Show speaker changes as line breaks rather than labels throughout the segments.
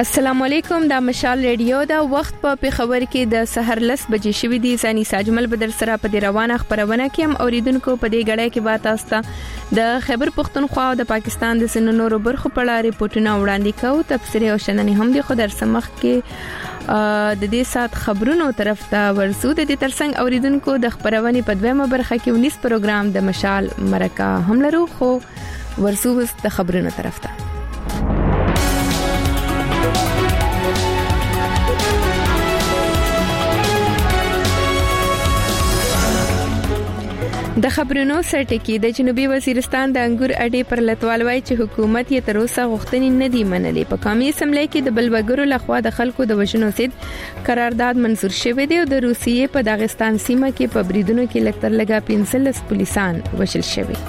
السلام علیکم، دا مشال ریډیو دا وخت په پیښور کې د سحر 10 بجې شوې دي. ځاني ساجمل بدر سره په دې روانه خبرونه کې هم اوریدونکو په دې غړې کې بات استا د خیبر پختونخوا او د پاکستان د سنونو برخو په اړه ریپورتونه وړاندې کوي. تفسیر او شننې هم د خبر سمخ کې د دې سات خبرونو طرف ته ورسو. د دې ترڅنګ اوریدونکو د خبرونه په دویمه برخه کې 19 پروګرام د مشال مرکه هم لرو، خو ورسو د خبرونو طرف ته. د خبرونو سرټکی د جنوبي وزیرستان د انګور اډې پر لټوال وای چې حکومت یې تر اوسه غوښتنې نه دی منلې. په قومي اسمبلی کې د بلوګرو لخوا د خلکو د وژنو ضد قرارداد منزور شوی دی او د روسیې په داغستان سیمه کې په بریدونو کې لکتر لګا 15 پولیسان وژل شوي.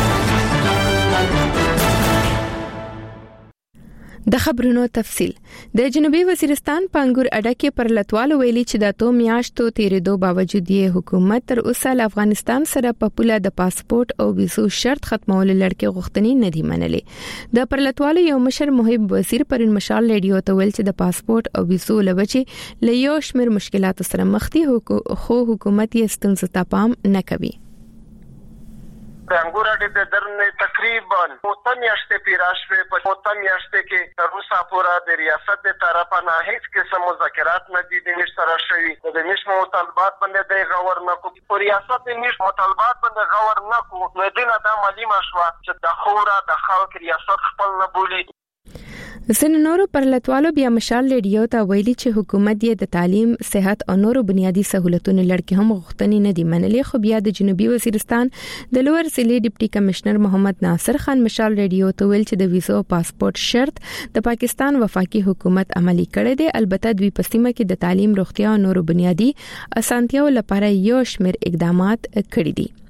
د خبرونو تفصيل. د جنوبي وزیرستان په انګور اډه کې پر لټوالو ویلي چې د 2 میاشتو تیرېدو باوجود یې حکومت تر اوسه له افغانستان سره په پوله د پاسپورت او ویزو شرط ختمولو لړ غوښتنې نه دي منلې. د پر لټوالو یو مشر محب وزیر پرون مشال ریډیو ته ویل چې د پاسپورت او ویزو لوجې له یو شمېر مشکلاتو سره مخ دي، خو حکومت یې ستونزو ته پام نه کوي.
انګور اډې د درنه تقریبا 8 میاشتې پیراشوي په 8 میاشتې کې روسا پورا د ریاست د طرفه نه هیڅ قسم مذاکرات نه دي د سره شوي. د نشو مطالبات باندې د غور نه کو په ریاست د نشو مطالبات باندې غور نه کو نو دینه د معلومه شو چې د خورا د خلک ریاست خپل نه بولی.
سن نورو پر لټوالو بیا مشال ریډیو ته ویلي چې حکومت یې د تعلیم، صحت او نورو بنیادی سہولتونو لړ هم غوښتنې نه دي منلې. خو بیا د جنوبي وزیرستان د لوړ سلی ډیپټي کمشنر محمد ناصر خان مشال ریډیو ته ویل چې د ویزو او پاسپورت شرط د پاکستان وفاقي حکومت عملی کړی دی. البته دوی په سیمه کې د تعلیم، روغتیا او نورو بنیادی اسانتیاو لپاره یو شمېر اقدامات کړی دي.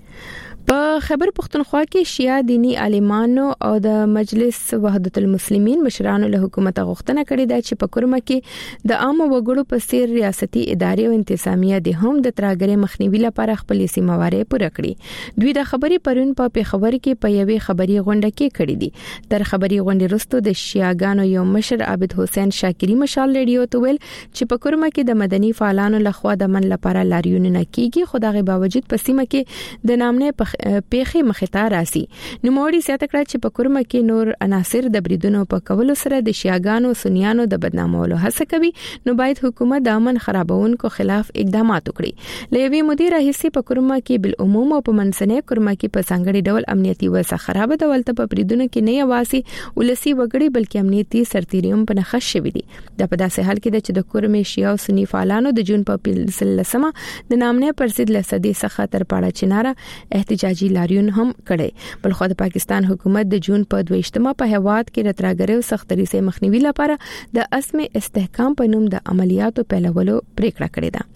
په خیبر پختونخوا کې شیعه دینی عالمانو او د مجلس وحدت المسلمین مشرانو له حکومت غوښتنه کړې ده چې په کورمه کې د عام وګړو په سیر ریاستي ادارې او انتظامیه د هم د ترهګرۍ مخنیوي لپاره خپل سیموارې پوره کړي. دوی د خبري پرون په پیښور کې په یوې خبري غونډه کې کړې دي. تر خبري غونډې وروسته د شیعاګانو یو مشر عابد حسین شاکری مشال ریډیو ته ویل چې په کورمه کې د مدني فعالانو لخوا د من لپاره لاریون نه کیږي، خو دغه باوجود په سیمه کې د نامنه پیخي مخته راسي. نو موري سیاته کړ چې په کورمه کې نور عناصر د بریدونو په کولو سره د شیعاګانو سنیانو د بدنامولو هڅه کوي، نو باید حکومت د امن خرابونکو خلاف اقدامات وکړي. لوی مدیر رئیس په کورمه کې بل عموم او په منځنۍ کورمه کې په څنګهړي ډول امنیتي وضع خراب ده. ولته په بریدونو کې نه یواسي ولسی وګړي بلکې امنیتي سرتیریوم په نخښ شوی دي. د په داسې حال کې د چې د کورمه شیعه او سنی فعالانو د جون په 13مه د نامنه پرسید لسدي څخه تر پاړه چناره احتجاجي لاریون هم کړي. بل خو د پاکستان حکومت د جون په 22مه په هواد کې د ترهګرۍ او سختري سره مخنیوي لپاره د اسم استحکام په نوم د عملیاتو پیلولو پریکړه کړې ده.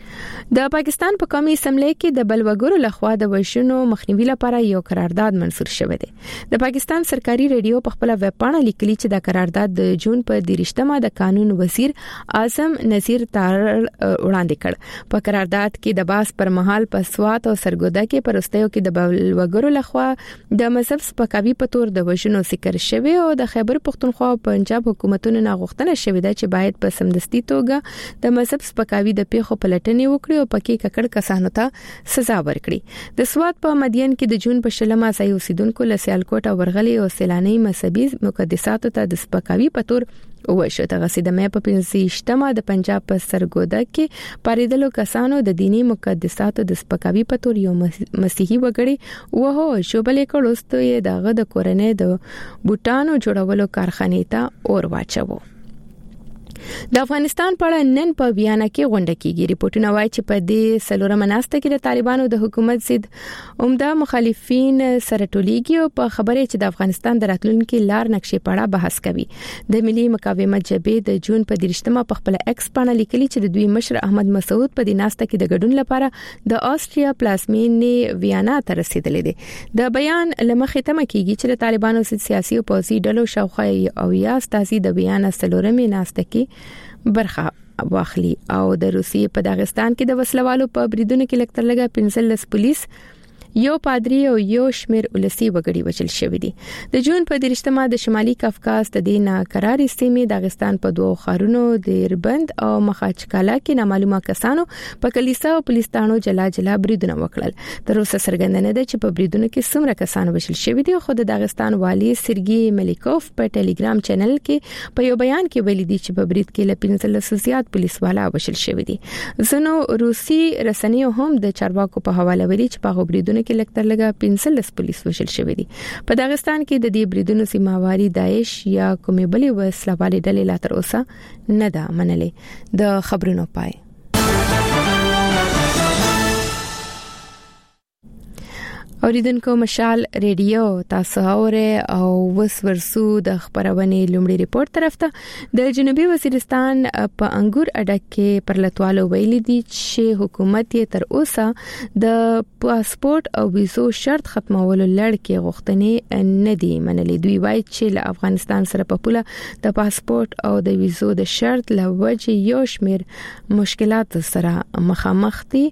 د پاکستان په قومي اسمبلی کې د بلوګرو لخوا د وژنو مخنیوي لپاره یو قرارداد منزور شوی دی. د پاکستان سرکاري ریډیو په خپل ویب پاڼه لیکلي چې د قرارداد د جون په 23مه د قانون وزیر اعظم نذیر تار وړاندې کړ. په قرارداد کې د باس پر مهال په سوات او سرګودا کې پرستیو کې د بلوګرو لخوا د مذهب سپکاوي په تور د وژنو ذکر شوی او د خیبر پختونخوا او پنجاب حکومتونو نه غوښتنه شوې ده چې باید په سمدستي توګه د مذهب سپکاوي د پیښو پلټنې وکړي او پکې ککړ کسانو ته سزا ورکړي. د سوات په مدین کې د جون په شلمه ځای اوسیدونکو له سیالکوټ او ورغلي او سیلاني مذهبي مقدساتو ته د سپکاوي په تور وشو. د غسیده مې په 15مه د پنجاب په سرګودا کې پاریدلو کسانو د دینی مقدساتو د سپکاوي په تور یو مسیحي وګړي وهو شوبلې کړوستو یې دغه د کورنۍ د بوټانو جوړولو کارخانې ته اور واچو. د افغانستان په اړه نن په ویانا کې غونډه کیږي. ریپورتونه وايي چې په دې سلورمه ناسته کې د طالبانو د حکومت ضد عمده مخالفین سره ټولېږي او په خبره چې د افغانستان د راتلونکي لار نقشې په اړه بحث کوي. د ملي مقاومت جبهې د جون په 23مه په خپل ایکس باندې لیکلي چې د دوی مشر احمد مسعود په دې ناسته کې د ګډون لپاره د آسټریا پلازمینې ویانا ته رسیدلې دي. د بیان لمخې تمه کیږي چې د طالبانو سیاسي او پوځي ډلو شاوخوا او یا استازي د ویانا سلورمه ناسته کې برخه واخلي او د روسیې په داغستان کې د وسلوالو په بریدونو کې لکتر لګا 15 پولیس یو پادری او یو شمیر ولسی وګړي وژل شوی دي. د جون په 13مه د شمالي کافکاز د دینه قراري سیمې داغستان په دوه خارونو د ربند او مخاچکالا کې نامعلومه کسانو په کلیسا او پولیسانو جلا بریدونه وکړل. تر اوسه څرګنده نه ده چې په بریدونو کې څومره کسان وژل شوی دي. خو د داغستان والی سرګي ملیکوف په ټلګرام چینل کې په یو بیان کې ویلي دي چې په برید کې ل 15 زیات پولیس والا وژل شوی دي. زنو روسي رسنیو هم د چارواکو په حواله ویلي چې په بریدونو کې لکټر لګا 15 پولیس وژل شوی دي. په داغستان کې د دې بریدونو سیماواري داعش یا کومې بلې وسلوالې ډلې لا تر اوسه نه ده منلې. د خبرونو پای اوریدونکو مشال ریډیو تاسو اوره او وسورسو د خبرونه لومړی ریپورت طرف ته د جنوبي وزیرستان په انګور اډه کې پرلتوالو ویلي دي چې حکومت یې تر اوسه د پاسپورت او ویزو شرط ختمولو لړ کې غوښتنې نه دي منلې. دوی وایي چې له افغانستان سره په پوله د پاسپورت او د ویزو د شرط لوجه یو شمیر مشکلات سره مخامخ دي.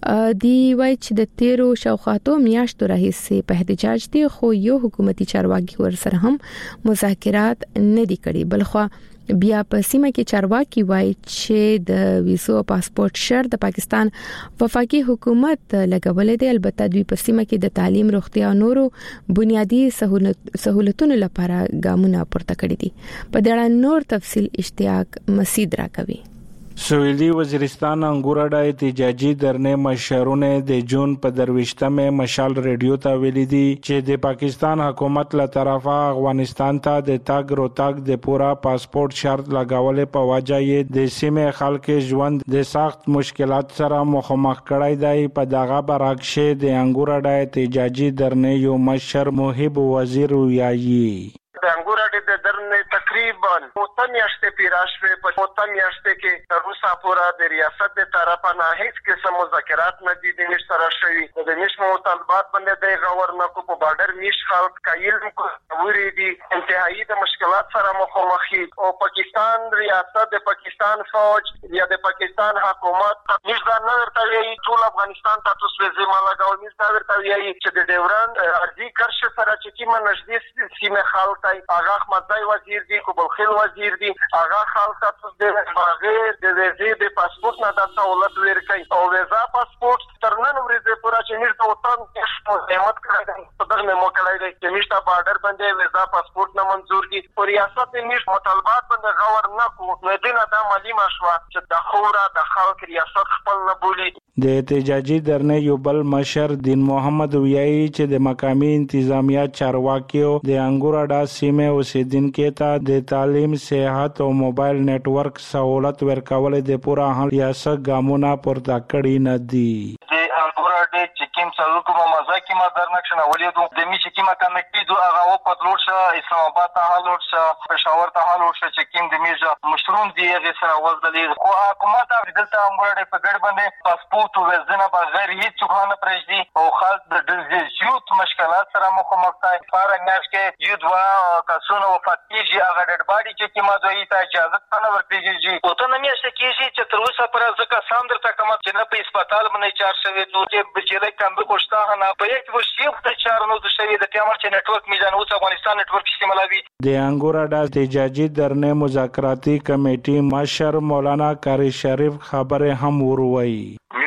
دی وایي چې د تیرو شاوخاتو میاشتو راهیسې په احتجاج دي خو یو حکومتي چارواکي ورسره هم مذاکرات نه دي کړي. بلخو بیا په سیمه کې چارواکي وایي چې د ویزو او پاسپورت شرط د پاکستان وفاقي حکومت لګولې دي. البته دوی په سیمه کې د تعلیم، روغتیا او نورو بنیادی سہولتونو لپاره ګامونه پورته کړي دي. په دې اړه نور تفصیل اشتیاق مسید راکوي.
سویلی وزیرستان انګورډا احتجاجي درنه مشرونه د جون په 23مه مشال ریډیو ته ویلي دي چې د پاکستان حکومت له طرفه افغانستان ته د تاګ روتاګ د پورا پاسپورت شرط لګاولې په وجه یې د سیمې خلک ژوند د سخت مشکلات سره مخامخ کړای دی. په دغه برعکس د انګورډا احتجاجي درنه یو مشر محب وزیر ویایي
د انګورډا د درنه تقریبا متمیاشته پیراشوي په متمیاشته کې روسا پورا د ریاست د طرفه نه هیڅ قسم مذاکرات نه دي د نشتره شوی. د نشمو طالبات باندې د غورنه کو په بارډر میش خلک کایل کو وری دي انتهایی د مشکلات سره مخامخ دي. او پاکستان ریاست د پاکستان فوج یا د پاکستان حکومت نشدا نه ورته ټول افغانستان ته تاسو زما لګاو نشدا ورته ویي چې د ډیوران ارضی کرش سره چې کیمه نږدې سیمه خلک آغا احمدزای وزیر دی، کوبلخیل وزیر دی، آغا خالص د بغیر د ویزې د پاسپورت نه د سہولت ورکړي او ویزا پاسپورت تر نن ورځې پورې چې نشته وطن کې قیمت کړی په دغه مو کړی دی چې نشته بارډر باندې ویزا پاسپورت نه منظور دي. او ریاست نشته مطالبات باندې غور نه کو نو دینه د معلومه شو چې د خورا د خلک ریاست خپل نه بولی.
د احتجاجي درنه یو بل مشر دین محمد ویایي چې د مقامی انتظامیه چارواکیو د انګورډا سیمه اوسیدونکو ته د تعلیم، صحت او موبایل نتورک سہولت ورکول د پورا ریاست ګامونه پورته کړی نه دي.
انګورډا چې کوم څلور کومه مزه کې ما درنښنه ولیدو د می چې کومه کمېټې دوه هغه او پدلور شه اسلام آباد ته حالور شه پېښور ته حالور شه چې کوم د میزه مشروم دی هغه سره وځلې خو حکومت دلته انګورډا په ګډ باندې پاسپورت او ویزه بغیر هیڅ څه نه پرېږدي او خاص د زیات مشکلات سره مخامخ دي. فارنګ کې یو دوا کسونه وفاتېږي هغه ډډ باډي چې کومه دوی ته اجازه نه ورکړي او ته نه میاشته کېږي چې تر اوسه پر ځکه سم درته کوم چې نه په هسپتال باندې چار شوی نو چې بجلی کم به کوشته نه په یک وشي په چار نو د شوی د تیامر چې نتورک میزان اوس افغانستان نتورک استعمالوي.
د انګورډا احتجاجي درنه مذاکراتي کمیټې مشر مولانا قاری شریف خبره هم وروي.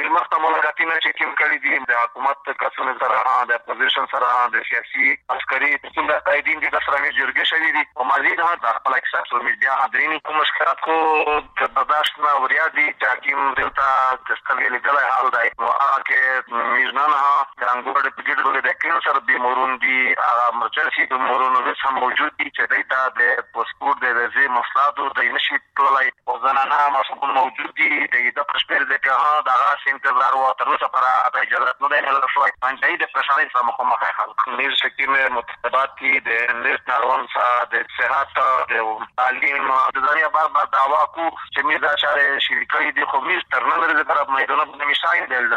چې کوم کړي دي د حکومت کسانو سره د اپوزیشن سره د سیاسي عسکري څنګه قائدین دي د سره جرګه شوی دي او مزید هم د خپل سوشل میډیا حاضرین کوم مشکلات کو د برداشت نه وریا دي چې کوم دلته د ستنګل دلای حال دی نو هغه کې میزنانه د انګورډا په ګډه د کینو سره به مورون دي امرجنسي د مورونو هم موجود دي چې دایته د پاسپورت د ویزې مسلادو د نشي ټولای او زنانه مسؤل موجود دي د پښپیر د که دا سنټر او تر اوسه پر اجازه نه ده له شوي باندې د پرشاري سره مخامخ خلک نیر شکیمه متطلبات د نړیوال سره د صحت د تعلیم د دنیا بار دعوا کو چې میزه چاره شریکي دي خو میز تر نن ورځې پر میدان باندې مشاهده دي.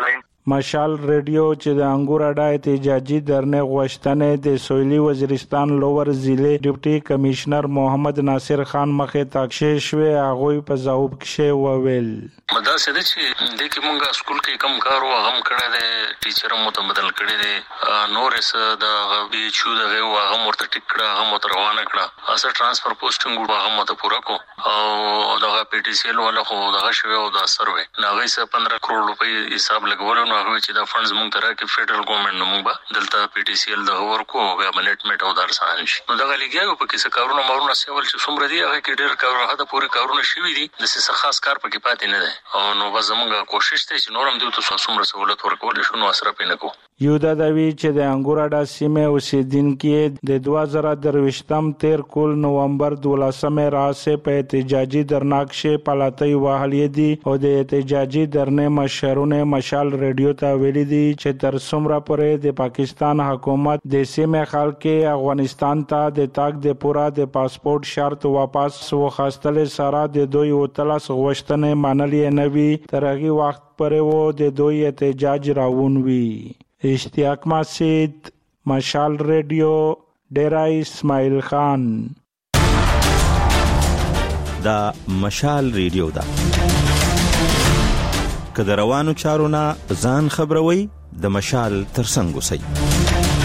مشال ریډیو چې د انګور اډا احتجاجي درنې غوښتنې د سویلي وزیرستان لوور ضلع ډیپټي کمشنر محمد ناصر خان مخې تاکشه شوی هغه په ځواب کې وویل
مدا سده چې د کومه سکول کې کم کارو هغه کړه د ټیچر مو ته بدل کړي دي نورس د غوی چو د هغه مرته ټیکړه هغه مت روانه کړه اسه ترانسفر پوسټینګ هغه مت پورا کو او دغه پی ټی سی ال ولا خو دغه شوی او د سروي ناغې سه 15 کروڑ روپۍ حساب لګول نو هغه چې د فندز مونږ تر کې فدرال ګورنمنت نو مونږ دلته پی ټی سی ال د ورکو بیا ملټمنټ او درسان شي نو دغه لګیاو په کیسه کارونه مارونه سیول چې څومره دی هغه کې ډېر کارونه هدا پوری کارونه شوی دي د څه خاص کار پکې پاتې نه ده او نو زمونږ کوشش دی چې نورم دوی ته څومره سہولت ورکول شي نو اثر پې نه کو
یو دا دوی چې د انګور اډا سیمه اوسیدونکو د 2023 13 کول نومبر 12 راسه په احتجاجي درناکشه پلاتای وهلې دي او د احتجاجي درنې مشرونه مشال ریډیو ته ویلي دي چې تر څومره پورې د پاکستان حکومت د سیمه خلک افغانستان ته د تاک د پورا د پاسپورت شرط واپس وخاستل سره د دوی وتلس غوښتنې منلې نه وي تر هغه وخت پرې وو د دوی احتجاج راوون وي اشتیاق مسجد مشال ریډیو ډیرا اسماعیل خان
دا مشال ریډیو دا کله روانو چارونه ځان خبروي د مشال ترڅنګ وسی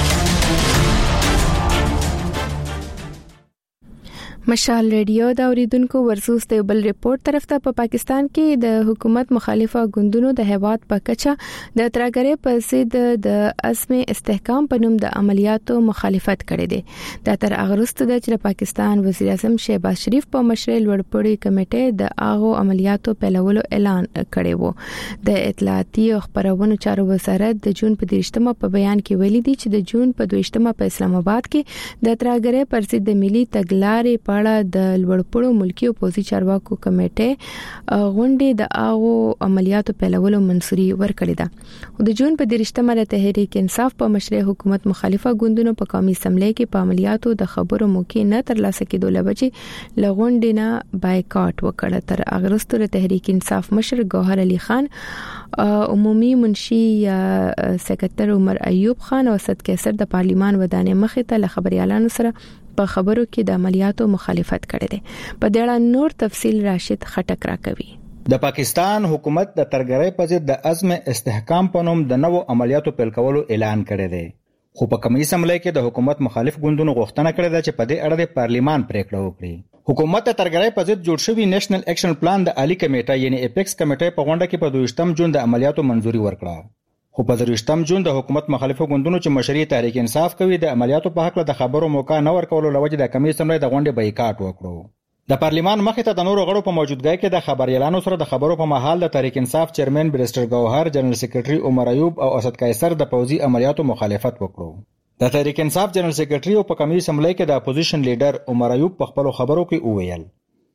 مشال ریډیو دا اوریدونکو ورسوس ته بل ریپورت طرف ته په پاکستان کې د حکومت مخالفه ګوندونو د هیواد په کچه د ترګرې په سید د عزم استحکام په نوم د عملیاتو مخالفت کړي دي د تر اغرست د چې پاکستان وزیر اعظم شهباز شریف په مشرۍ لوړپوړي کمیټې د اغو عملیاتو پیلولو اعلان کړی وو د اطلاعاتي او خبرونو چارو وزارت د جون په 13مه په بیان کې ویلي دي چې د جون په 22مه په اسلام آباد کې د ترګرې پر سید د ملي تګلارې پاړه د لوړپوړو ملکی او پوزي چارواکو کمیټې غونډې د اغو عملیاتو پیلولو منصوري ورکړې ده او د جون په 13مه د تحریک انصاف په مشرۍ حکومت مخالفه ګوندونو په قومي اسمبلی کې په عملیاتو د خبرو موقع نه ترلاسه کېدو لبچې لغونډې نه بایکاټ وکړه تر اغرستو د تحریک انصاف مشر ګوهر علي خان عمومي منشي سکرټر عمر ایوب خان او اسد کیسر د پارلیمان ودانې مخې ته له خبريالانو سره په خبرو کې د عملیاتو مخالفت کړي دي په دې اړه نور تفصیل راشد خټک راکوي
د پاکستان حکومت د ترګرۍ په ضد د عزم استحکام په نوم د نوو عملیاتو پیل کولو اعلان کړی دی خو په کمیټې سملای کې د حکومت مخالف ګوندونو غوښتنه کړې ده چې په دې اړه د پارلیمان پریکړه وکړي حکومت د ترګرۍ په ضد جوړ شوی نېشنل اکشن پلان د عالی کمیټه یعنی اپیکس کمیټه په غونډه کې په 22 جون د عملیاتو منځوري ورکړه خو په 23 جون د حکومت مخالفو ګوندونو چې مشري تحریک انصاف کوي د عملیاتو په حق له د خبرو موقع نه ورکولو لوجه د کمیټې سملای د غونډې بایکاټ وکړو د پارلیمان مخې ته د نورو غړو په موجودګۍ کې د خبريالانو سره د خبرو په محل د تحریک انصاف چیرمن بریسټر ګوهر جنرال سیکریټري عمر ایوب او اسد کیسر د پوزي عملیاتو مخالفت وکړو د تحریک انصاف جنرال سیکریټري او په کمیټې سملای کې د اپوزیشن لیډر عمر ایوب په خپل خبرو کې وویل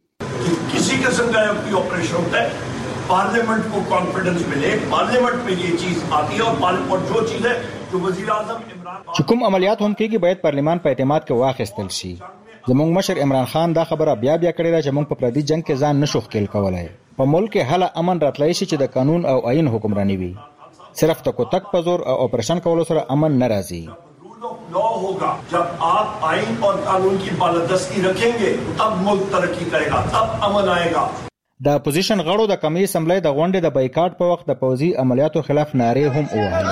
किसी किस्म का कोई ऑपरेशन होता है पार्लियामेंट को कॉन्फिडेंस मिले पार्लियामेंट में ये चीज आती है और जो चीज है जो वजीर आजम इमरान
کوم عملیات هم کېږي باید پارلیمان په اعتماد کې واخیستل شي زموږ مشر عمران خان دا خبره بیا کړې ده چې موږ په پردي جنگ کې ځان نشو ښکېل کولای په ملک کې هله امن راتلای شي چې د قانون او آئین حکمرانی وي صرف تک په زور او اپریشن کولو سره امن ناراضي
लॉ होगा जब आप आइन और कानून की बालादस्ती रखेंगे तब मुल्क तरक्की करेगा तब अमन आएगा
د اپوزیشن غړو د کمیټې سملای د غونډې د بایکاټ په وخت د پوزي عملیاتو خلاف نارې هم ووهلې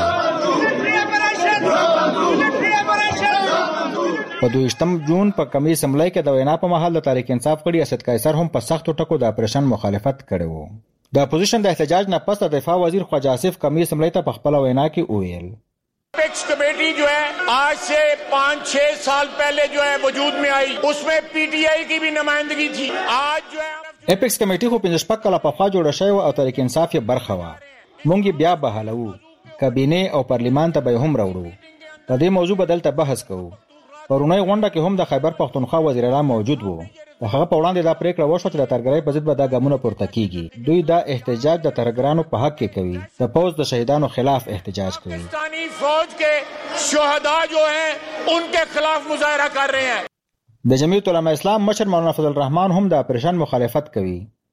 په 22 جون په کمیټې سملای کې د وینا په محل د تحریک انصاف غړي اسد کیسر هم په سختو ټکو د اپریشن مخالفت کړی وو د اپوزیشن د احتجاج نه پس د دفاع وزیر خواجه آصف کمیټې سملای ته په خپل وینا کې وویل
एपेक्स कमेटी जो है आज से 5-6 साल पहले जो है वजूद में आई उसमें पीटीआई की भी नुमाइंदगी थी आज जो है
एपेक्स कमेटी خو 15 کاله په خوا جوړه شوی او تحریک انصاف یې برخه وا مونږ بیا بحالو کابینه او پارلیمان ته به هم راوړو په دې موضوع بدل ته بحث کوو پرونی غونډه کې هم د خیبر پختونخوا وزیر اعلی موجود وو هغه په وړاندې دا پریکړه وشوه چې د ترګرۍ په ضد به دا ګامونه پورته کیږي دوی دا احتجاج د ترګرانو په حق کې کوي د پوز د شهیدانو خلاف احتجاج کوي
پاکستانی فوج کے شهدا جو ہیں ان کے خلاف مظاہرہ کر رہے ہیں
د جمعیت علماء اسلام مشر مولانا فضل الرحمن هم د اپریشن مخالفت کوي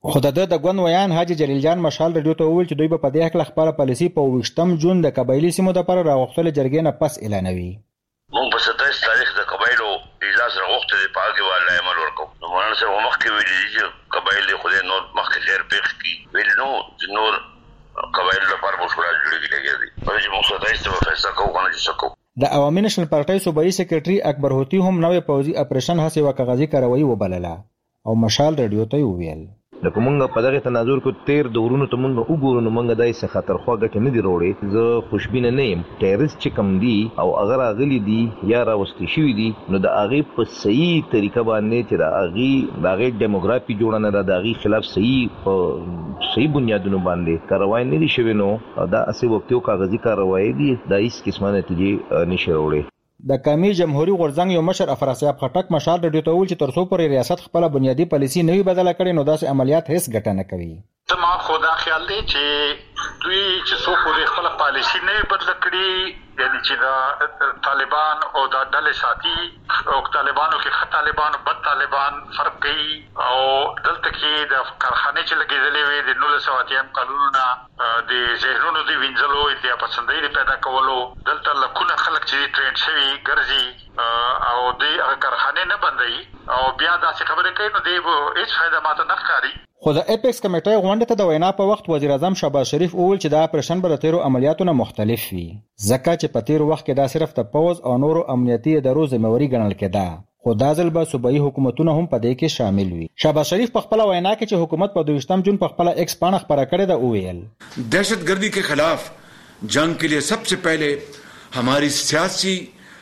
خو د ګوند ویان حاجی جلیل جان مشال رادیو ته وویل چې دوی په دې حق خپل پالیسي په 28 جون د قبایلی سیمو د پر راغښتل جرګې نه پس اعلانوي.
مونږ په 27 تاریخ د قبایلو اجازه راغښتل په هغه والله عمل وکړو. نو موږ سره مخکې ویلي چې قبایل خو نور مخکې خیر پېښ کی ویل نور قبایل لپاره مشوره جوړیږي لګي. په دې موږ 27 په فیصله کوو چې څه کوو.
د عوامي نېشنل پارټۍ صوبایي سکرټري اکبر هوتی هم نوې پوځي اپریشن هڅه وکړه کاروایی وبلله او مشال رادیو ته ویل
لکه مونږ په دغه تناظر کو تیر دورونو ته مونږ وګورو نو مونږ دای څه خطر خو غټ نه دی وروړي. زه خوشبینه نه یم ټیرریست چې کم دی او اگر اغلی دی یا راوستي شوی دی نو د اغه په صحیح طریقه باندې چې د اغه دیموګرافي جوړنه د اغه خلاف صحیح بنیادونو باندې کاروای نه دي شوی نو دا اسی وختو کاغذي کاروای دي د هیڅ قسمه نتیجه نشي وروړي.
د قومي جمهوریت غورځنګ یو مشر افراسیاب خټک مشال رادیو ته ویل چې تر څو پورې ریاست خپل بنیادی پالیسی نه وي بدله کړي نو داسې عملیات هیڅ ګټه نه کوي.
زما خدا خیال دی چې دوی چې څو پورې خپل پالیسی نه بدله کړي یعنی چې دا طالبان او دا ډلې ساتي او طالبانو کې خط طالبان او بد طالبان فرق کوي او دلته کې د کارخانه چې لګیدلې وي د 1980 قانونونه د زهرونو دی وینځلو د پسندۍ پیدا کولو دلته لکونه خلک چې ټرین شوی ګرځي او د کارخانه نه بندي او بیا دا څه خبره کوي نو دی هیڅ فائدہ ماته نه ښکاري.
خو د اپیکس کمیټې غونډه ته د وینا په وخت وزیر اعظم شهباز شریف وویل چې دا اپریشن به د تیرو عملیاتو نه مختلف وي ځکه چې په تیر وخت کې دا صرف د پوز او نورو امنیتي ادارو ذمہواری ګڼل کېده خو دا ځل به صوبایي حکومتونه هم په دې کې شامل وي. شهباز شریف په خپل وینا کې چې حکومت په 22 جون په خپل ایکس پاڼه خبره کړې ده وویل
دهشتګردی के खिलाफ जंग के लिए सबसे पहले हमारी सियासी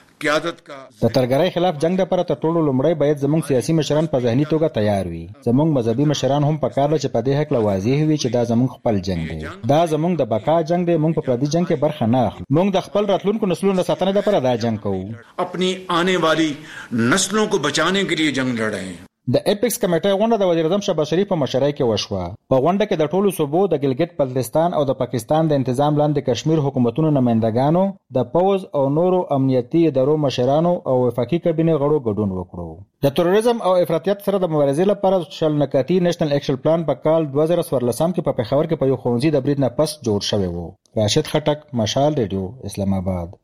د ترګرۍ خلاف جنگ لپاره تر ټولو لومړی باید زموږ سیاسي مشران په ذهني توګه تیار وي. زموږ مذهبي مشران هم پکار دي چې په دې حق واضح وي چې دا زموږ خپل جنگ دی. دا زموږ د بقا جنگ دی. موږ په پردي جنگ کې برخه نه اخلو. موږ د خپل راتلونکو نسلونو ساتنې لپاره دا جنگ کوو.
اپنی آنے والی نسلوں کو بچانے کے لیے جنگ لڑ رہے ہیں.
د اپیکس کمیټې غونډه د وزیر اعظم شهباز شریف په مشرۍ کې وشوه. په غونډه کې د ټولو صوبو د ګلګت بلتستان او د پاکستان د تنظیم لاندې کشمیر حکومتونو نمائندګانو د پوز او نورو امنیتي ادارو مشرانو او وفاقي کابینې غړو ګډون وکړو. د تروریزم او افراطیت سره د مبارزې لپاره شل نکاتی نېشنل اکشن پلان په کال 2014 کې په پېښور کې په یو ښوونځي د برید نه پس جوړ شوی و. راشد خټک، مشال ریډیو، اسلام آباد.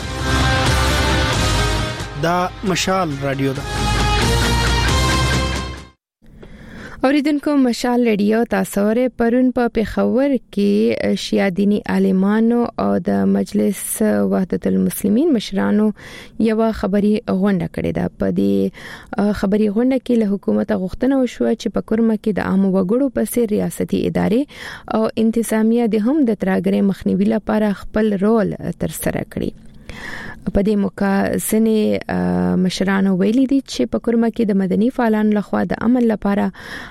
دا مشال رادیو ده.
اوریدونکو مشال رادیو تاسو ور پرون په پېښور کې شیعه دینی عالمانو او د مجلس وحدت المسلمین مشرانو یو خبري غونډه کړې ده. په دې خبري غونډه کې له حکومت غوښتنه وشوه چې په کورمه کې د عام وګړو په سر ریاستي ادارې او انتظامیه د هم د ترګرې مخنیوي لپاره خپل رول تر سره کړي. په دې موقع ځنې مشرانو ویلي دي چې په کورمه کې د مدني فعالانو لخوا د عمل لپاره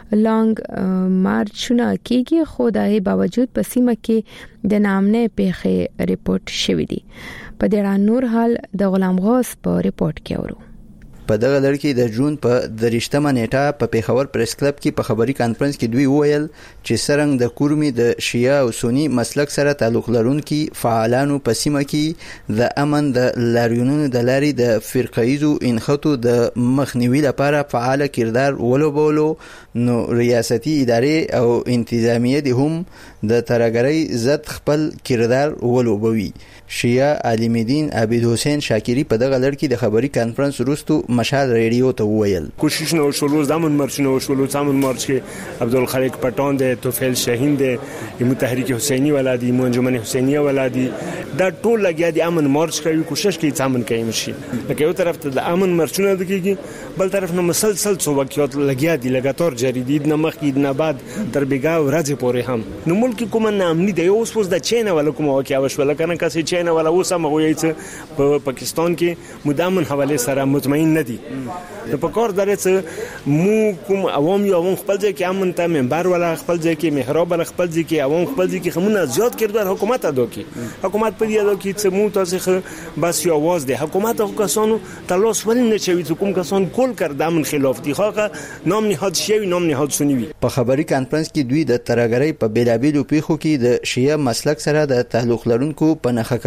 لانګ مارچونه کیږي خو د باوجود په سیمه کې د نامنه پیښې ریپورت شوې دي. په دې اړه نور حال د غلام غوث په ریپورت کې اورو.
په دغه لړ کې د جون په 23مه نیټه په پېښور پریس کلب کې په خبري کانفرنس کې دوی وویل چې سرنګ د کورمي د شیعه او سنی مسلک سره تعلق لرونکي فعالانو په سیمه کې د امن د لاریونونو د لارې د فرقایزو انخطو د مخنیوي لپاره فعال کردار ولوبولو نو ریاستي ادارې او انتظامیه د هم د ترګرۍ ضد خپل کردار ولوبوي. شیعه عالم دین عبید حسین شاکری په دغه لړ کې د خبري کانفرنس وروسته مشال ریډیو ته وویل
کوشش نو شلو زمون مرچنو شلو زمون مرچ کې عبدالخالق پټان دی، توفیل شاهین دی، متحریک حسینی ولادي، منجمن حسینیه ولادي، دا ټول لګیا دي امن مارچ کوي، کوشش کوي ځامن کوي مشي. لکه یو طرف ته د امن مرچونه دکېږي، بل طرف نو مسلسل څوکیات لګیا دي لګاتور جاری دي نه مخکې نه بعد تر بیګا ورځې پورې هم. نو ملک کوم نه امني دی اوس پوس د چین ولا کوم واقعیا وشول کنه کسي چین ولا اوس هم غوړي په پاکستان کې مدامن حواله سره مطمئن نه دي. د پکور درته مو کوم عوام یو عوام خپل ځای کې امن ته منبر ولا خپل ځای کې محراب ولا خپل ځای کې عوام خپل ځای کې خمونه زیات کردار حکومت ادا کی. حکومت په دې ادا کی چې مو تاسو بس یو आवाज دی حکومت او کسانو تلاش ولې نه چوي چې کوم کسان کول کړه من خلاف دي خو نام نهاد شوی نام نهاد سنوي.
په خبري کانفرنس کې دوی د ترګرۍ په بیلابیلو پیښو کې د شیعه مسلک سره د تعلق لرونکو په نخښه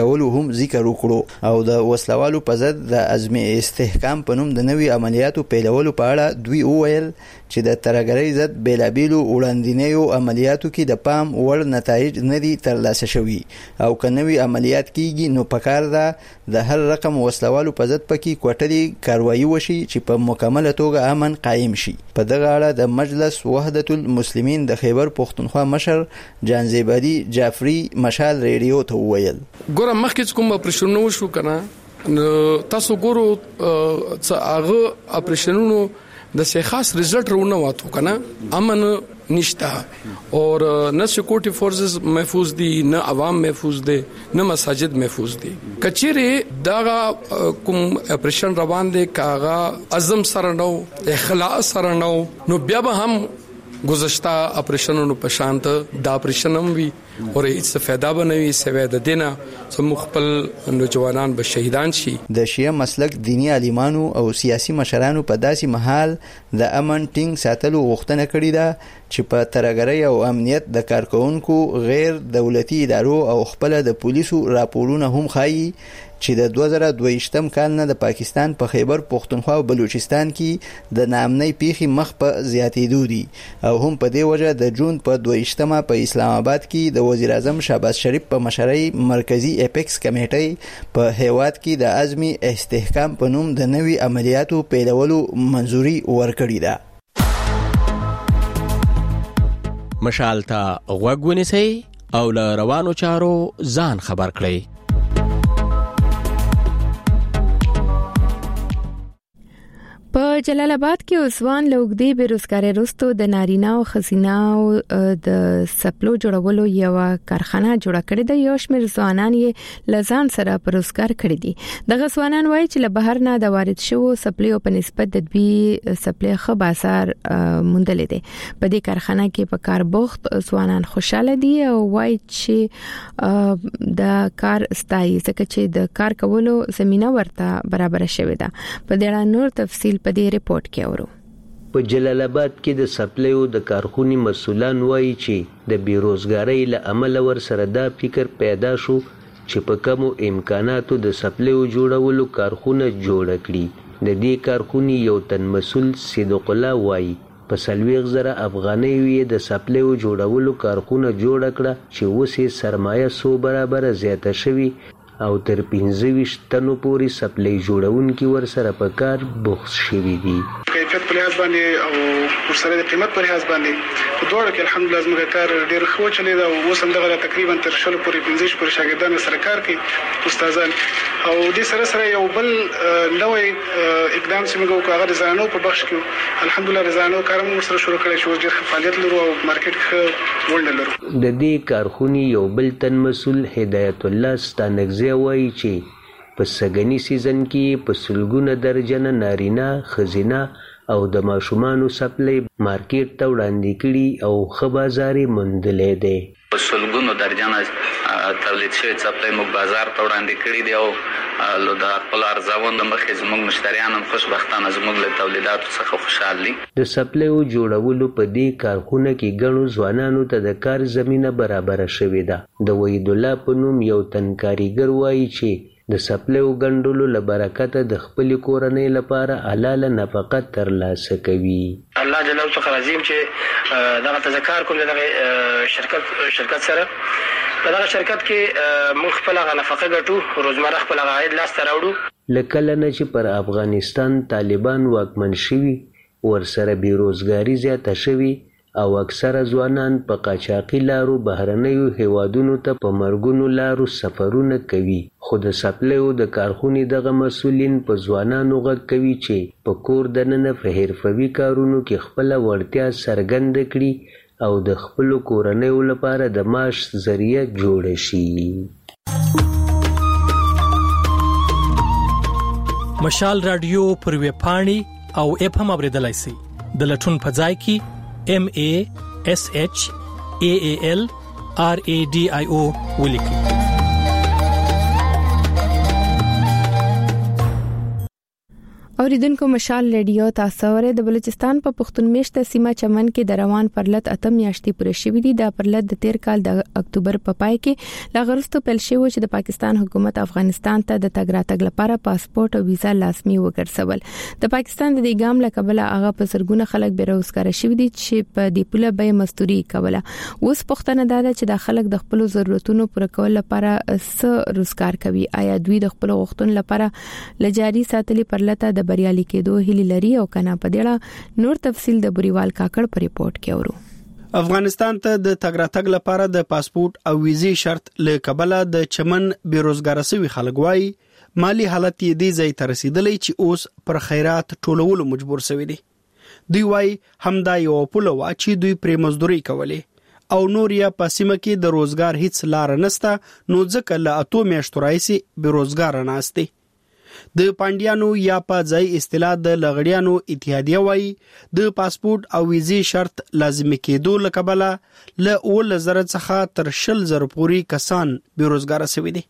پیلولو هم ذکر وکړو او د وسلوالو په ضد د عزم استحکام په نوم د نوي عملیاتو پیلولو په اړه دوی وویل چې د ترهګرۍ ضد بیلابیلو وړاندینیو عملیاتو کې د پام وړ نتایج نه دي ترلاسه شوي او که نوي عملیات کیږي نو پکار ده د هر رقم وسلوالو په ضد پکې کوټلي کاروایی وشي چې په مکمله توګه امن قائم شي. په دغه اړه د مجلس وحدت المسلمین د خیبر پښتونخوا مشر جانزیبادي جعفری مشال ریډیو ته وویل
ګوره مخکې کوم اپریشنونه وشو کنه تاسو ګورو هغه اپریشنونو د سه خاص رزلټ رونه واتو کنه امن نشتا اور نه سکیورټي فورسز محفوظ دي نه عوام محفوظ دي نه مساجد محفوظ دي کچېره دا کوم اپریشن روان دي کاغه اعظم سره نو اخلاص سره نو بیا به هم گذشتہ اپریشنونو په شانت دا اپریشنم وی اور هیڅ فائدہ بنوي سوي د دینه سم خپل نوجوانان به شهیدان شي.
د شیعه مسلک دینی عالمانو او سیاسي مشرانو په داسې محل د امن ټینګ ساتلو غوښتنه کړې ده چې په ترهګرۍ او امنیت د کارکونکو غیر دولتي ادارو او خپل د پولیسو راپورونه هم ښایي چې د 2022م کال نه د پاکستان په خیبر پښتونخوا او بلوچستان کې د ناامنۍ پیښې مخ په زیاتېدو دي او هم په دې وجه د جون په 22مه په اسلام آباد کې د وزیر اعظم شهباز شریف په مشرۍ مرکزی اپیکس کمیټې په هیواد کې د عزم استحکام په نوم د نوي عملیاتو پیلولو منځوري ورکړې ده.
مشال ته غوږ ونیسئ او له روانو چارو ځان خبر کړئ.
په جلال آباد کې اوسوان لوګدي بیروزګاری رستو د نارینه او خزینه د سپلو جوړولو یو کارخانه جوړه کړې ده. یو شمېر ځوانان یې لزان سره پروزګار کړی دي. دغه ځوانان وایي چې له بهر نه د وارد شوو سپلو په نسبت د دوی سپلې ښه بازار موندلې دي. په دې کارخانه کې په کار بوخت ځوانان خوشاله دي او وایي چې د کار ستایي ځکه چې د کار کولو زمينه ورته برابر شوې ده. په دې اړه نور تفصیل په دې ریپورت کې اورو.
په جلال آباد کې د سپلایو د کارخونې مسؤلان وایي چې د بیروزګاری له امله ور سره دا فکر پیدا شو چې په کومو امکاناتو د سپلایو جوړولو کارخونه جوړ کړي. د دې کارخونې یو تن مسؤل صدیق الله وایي په 40,000 افغانۍ یې د سپلایو جوړولو کارخونه جوړ کړه چې اوس یې سرمایه 100 برابر زیاته شوي او تر 25 تنو پورې سپلای جوړونکي ور سره په کار بوخت شوي دي.
کیفیت په لحاظ باندې او ورسره د قیمت په لحاظ باندې په دوړ کې الحمدلله زموږ کار ډیر ښه چلی دا اوس هم دغه تقریبا تر 100 پورې 15 پورې شاګردان سره کار کوي استادان او د سره یو بل نوې اقدام چې موږ وکړو هغه زانو په بخش کې الحمدلله زانو کارم سره شروع کړی چې ډیر فعالیت لرو او مارکیټ ښه ورنل لرو.
د دې کارخونې یو بل تن مسؤل هدایت الله ستانګزی وایي چې په سګنی سیزن کې په سلګونه درجن نارینه خزینه او د ماشومانو سپلای مارکیټ ته وړاندې کړي او ښه بازار موندلې دی.
په سلګونو درجن تولید شوی سپلای موږ بازار ته وړاندې کړي دی او د خپل ارزاوند مخې زموږ مشتریان هم خوشبختانه زموږ له تولیداتو څخه خوشحال دي.
د سپلایو جوړولو په دې کارخونه کې ګڼو ځوانانو ته د کار زمينه برابر شوې ده. د وحید الله په نوم یو تن کاریګر وایي چې د سپلایو ګڼلو له برکته د خپل کورنۍ لپاره حلاله نفقه ترلاسه کوي.
الله جل وعلا څخه راضیم چې دغه تذکر کوم دغه شرکت سره دغه شرکت کې موږ خپل نفقه ګټو روزمره خپل عاید لاس ته راوړو.
لکه نه چې پر افغانستان طالبان واکمن شوي ور سره بیروزګاری زیاته شوي او اکثره ځوانان په قاچاقي لارو بهرنیو هیوادونو ته په مرګونو لارو سفرونه کوي. خو د سپلایو د کارخونې دغه مسؤلین په ځوانانو غږ کوي چې په کور دننه په حرفوي کارونو کې خپله وړتیا څرګنده کړي او د خپلو کورنیو لپاره د معاش ذریعه جوړه شي.
مشال رادیو پر ویب پاڼې او اپ هم اوریدلای شئ. د لټون په ځای کې MASHALRADIO ولیکئ.
اوریدونکو مشال ریډیو تاسو ورې د بلوچستان په پښتون میشته سیمه چمن کې د روان پرلط اتم میاشتې پوره شوې دي. د پرلط د 13 کال د اکتوبر په پای کې لاغرستو پیل شوی چې د پاکستان حکومت افغانستان ته د تګ راتګ لپاره پاسپورت او ویزا لازمي وګرځول. د پاکستان د ګام لکبله هغه په زرګونه خلک بیروزګار شوي دي چې په دې پوله به مزدوري کوله. اوس پښتنه ده چې د خلک د خپل ضرورتونو پوره کول لپاره څه روزګار کوي. آیا دوی د خپل غوښتنو لپاره لجاري ساتلي پرلط د بریالي کېدو هیله لري او کنه په دې نور تفصیل د بریوال کاکړ په ریپورت کې اورو.
افغانستان ته د تګ راتګ لپاره د پاسپورت او ویزې شرط له کبله د چمن بیروزګار شوی خلک وای مالی حالت یې دی ځای ته رسیدلی چې اوس پر خیرات ټولولو مجبور شوی دي. دوی وای همدا یو پوله وا چې دوی پرې مزدوري کولې او نور یا پاسمه کې د روزګار هیڅ لار نسته نو ځکه له اتو میاشتو راځي بیروزګار ناشته. د پاندیانو یا په ځای اصطلاح د لغړیانو اتحادیه وای د پاسپورت او ویزې شرط لازمي کېدو لکبله له 1000 څخه تر 20000 پورې کسان بیروزګار شوي دي.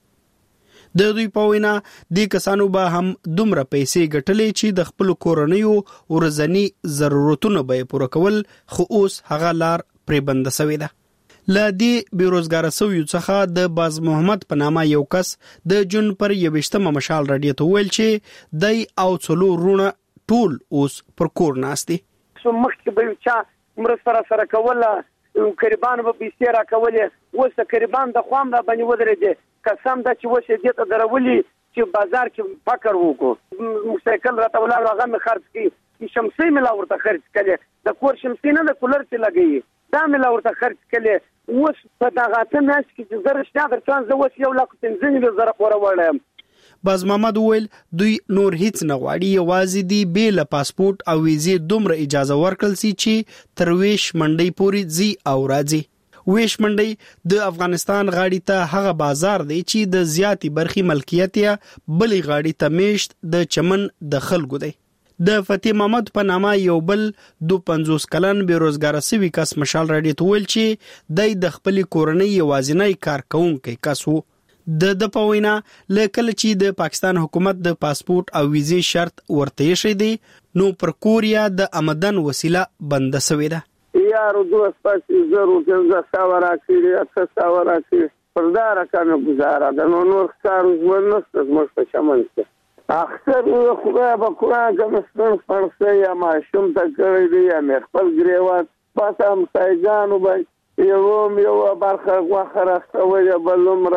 د دوی په وینا د کسانو به هم دومره پیسې ګټلې چې د خپل کورنیو ورځنی ضرورتونو به پوره کول خو اوس هغه لار پرې بند شوی ده. ل دې بیروزګار شوی څخه د باز محمد په نامه یو کس د جون پر 21مه مشال رادیو ته ویل چې دای او څلو رونه ټول اوس پر کور ناشتي.
سو مخکې به چا مرسته سره کوله قربان به بيسترا کوله وسه قربان د خوام را باندې ودرېده قسم دا چې وسه دې ته درولي چې بازار کې فکر وکړو مستقل راته ولا هغه خرڅ کی شمسي ملا ورته خرڅ کړي د کور شمسي نه د کولر ته لګي دا ملا ورته خرڅ کړي اوس په دغه تناس کې چې زره شته درڅان زه اوس 1,15,000 پورې وړم.
باز محمد ویل دوی نور هیڅ نه غواړي یوازې دی بیل پاسپورت او ویزې دومره اجازه ورکړل سي چې تر ویش منډي پورې زی او راځي. ویش منډي د افغانستان غاړي ته هغه بازار دی چې د زیاتی برخي ملکیت یا بلې غاړي ته میشت د چمن د خلکو دی. د فتح محمد په نامه یو بل 52 کلن بیروزګار شوی کس مشال رادیو ته ویل چې د خپل کورنۍ یوازینی کار کوونکی کس وو. د پوینا لکه چې د پاکستان حکومت د پاسپورت او ویزې شرط ورته شي دی نو پر کوریا د آمدن وسیله بند شوی ده.
یارو دوه سپاسي زرو څنګه ساوره کړی اته ساوره کړی پردار کانه گزاره د نور کارو ژوند نشته چمن کې اکثر خدای په قرآن کې مستن فرسه یا ماشوم ته کړی دی یا خپل ګریوان پاتم سایګانو باندې یو برخه واخره راستوي بلوم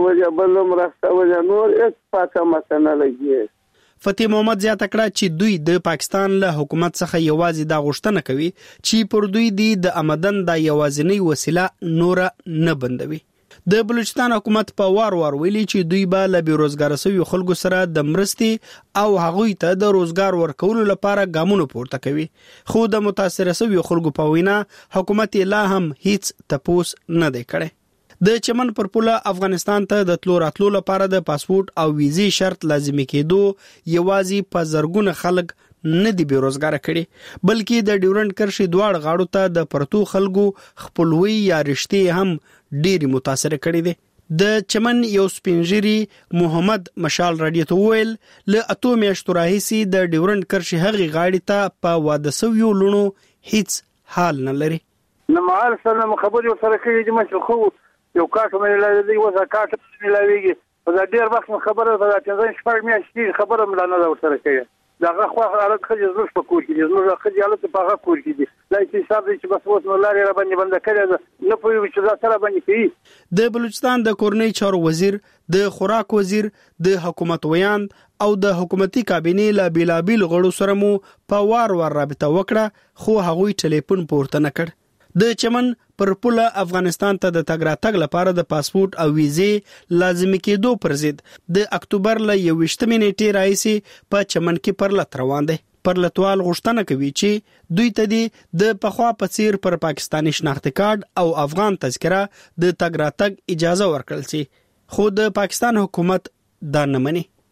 راستوي نور هیڅ پاتم نه لګي.
فتح محمد زیاته کړه چې دوی د پاکستان له حکومت څخه یوازې دا غوښتنه کوي چې پر دوی د آمدن د یوازینی وسیله نور نه بندوي. د بلوچستان حکومت په وار ویلي چې دوی به له بیروزګار شوی خلکو سره د مرستې او هغوی ته د روزګار ورکولو لپاره ګامونه پورته کوي خو د متاثر شوی خلکو په وینا حکومت لا هم هیڅ تپوس نه دی کړی. د چمن پر پوله افغانستان ته د تلو راتلو لپاره د پاسپورت او ویزې شرط لازمي کېدو یوازې په زرګونه خلک نه دی بیروزګار کړي بلکې د ډیورنډ کرښې دواړو غاړو ته د پرتو خلکو خپلوي یا رشتې هم ډېری متاثر کړي دي. د چمن یو سپینجری محمد مشال رادیو ته ویل له اتو میاشتو راهیسي د ډیورنډ کرښې هغې غاړې ته په واده سویو لونو هیڅ حال نه لري.
نو مال سره خبرې سره کوي چې مچ خو یو کاټ مې لایي وځه کاټ مې لایي په دا ډیر وخت خبره ده چې شپږ میاشتې خبره مې نه ورسره کوي داغه خو حالت خځې زوش په کور کې دي زموږ خځې حالت په هغه کور کې دي لای چې حساب دي چې بس اوس نو لارې را باندې بند کړي نه پوي چې دا سره باندې کوي.
د بلوچستان د کورنۍ چارو وزیر د خوراک وزیر د حکومت ویان او د حکومتي کابینې لا بیلابیل غړو سره مو په وار رابطه وکړه خو هغوی ټلیفون پورته نه کړ. د چمن پر پوله افغانستان ته د تګ راتګ لپاره د پاسپورت او ویزې لازمي کېدو پر ضد د اکتوبر ل 21مې نیټې راځي په چمن کې پرلط روان دي. پرلطوال غوښتنه کوي چې دوی ته د پخوا په څیر پر پاکستاني شناختی کارت او افغان تذکره د تګ راتګ اجازه ورکړل شي خو د پاکستان حکومت دا نه مني.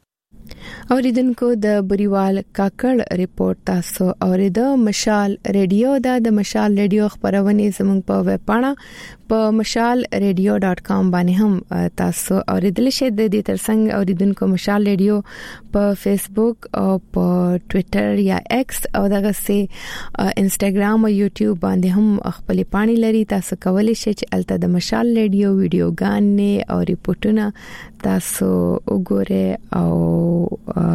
اوریدونکو د بریوال کاکړ ریپورت تاسو اوریدو. مشال ریډیو د مشال ریډیو خبرونه زموږ په ویب پاڼه په mashalradio.com باندې هم تاسو اوریدل شئ. د دې ترڅنګ اوریدونکو مشال ریډیو په فیسبوک او په ټوئیټر یا ایکس او دغه سي انستګرام او یوټیوب باندې هم خپل پاڼې لري. تاسو کولی شئ چې الته د مشال ریډیو ویډیوګان او ریپورتونه تاسو وګورئ او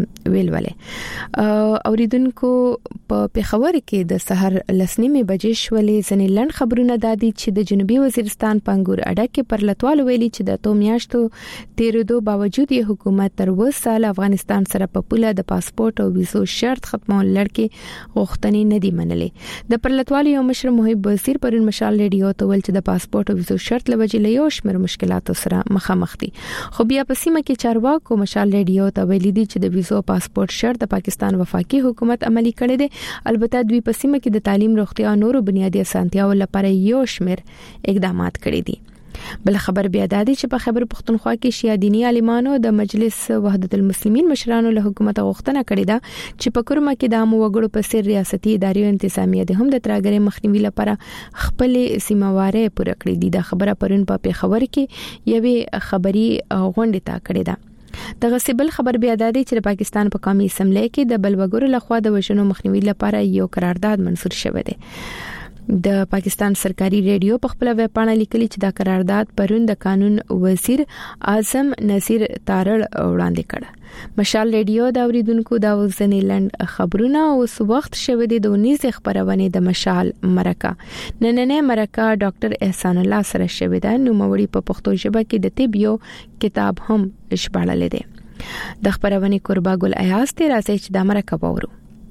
ویلولې. اوریدونکو په پیښور کې د سحر لسنیمه بجې شولې ځنې لړ خبرونه دادي چې د جنوبي وزیرستان پنګور اډه کې پرلطوال ویلي چې د تو میاشتو تیرېدو باوجود یې حکومت تر اوسه افغانستان سره په پوله د پاسپورت او ویزو شرط ختمول لړکې غوښتنې نه دي منلې. د پرلطوال یو مشر محب وزیر پرون مشال ریډیو ته ویل چې د پاسپورت او ویزو شرط لوجې له یو شمېر مشکلاتو سره مخامخ دي. خو بیا په سیمه کې چارواکو مشال ریډیو ته ویلي دي چې د ویزو پاسپورت شرط د پاکستان وفاقي حکومت عملي کړی دی. البته دوی په سیمه کې د تعلیم، روغتیا او نورو بنیادي اسانتیاو لپاره یو شمېر اقدامات کړی دي. بل خبر بیا دادی چې په خیبر پختونخوا کې شیعه دینی عالمانو د مجلس وحدت المسلمین مشرانو له حکومت غوښتنه کړې ده چې په کورما کې د عامو وګړو په سر ریاستي ادارې او انتظامیه د هم د ترګرې مخنیوي لپاره خپل سیمواره پوره کړې دي. د خبره پرون په پیښور کې یوې خبري غونډه تا کړې ده. دغه سیبل خبر بیا دادی چې پاکستان په قومي اسمبلی کې د بلوګورو لخوا د وژنو مخنیوي لپاره یو قرارداد منسور شوی دی. د پاکستان سرکاري ریډیو په خپل ویب پاڼه لیکلي چې دا قرارداد پرون د قانون وزیر اعظم نصیر تارړ وړاندې کړ. مشال ریډیو دا اوریدونکو دا وزنیلند خبرونه اوس وخت شوه د 19 خبرونه د مشال مرکه. نننې مرکه ډاکټر احسان الله سره شوه ده. نو موري په پښتو ژبه کې د طب یو کتاب هم ژباړل دي. د خبرونه قربا ګل ایاز ته راځي چې د مرکه وورو.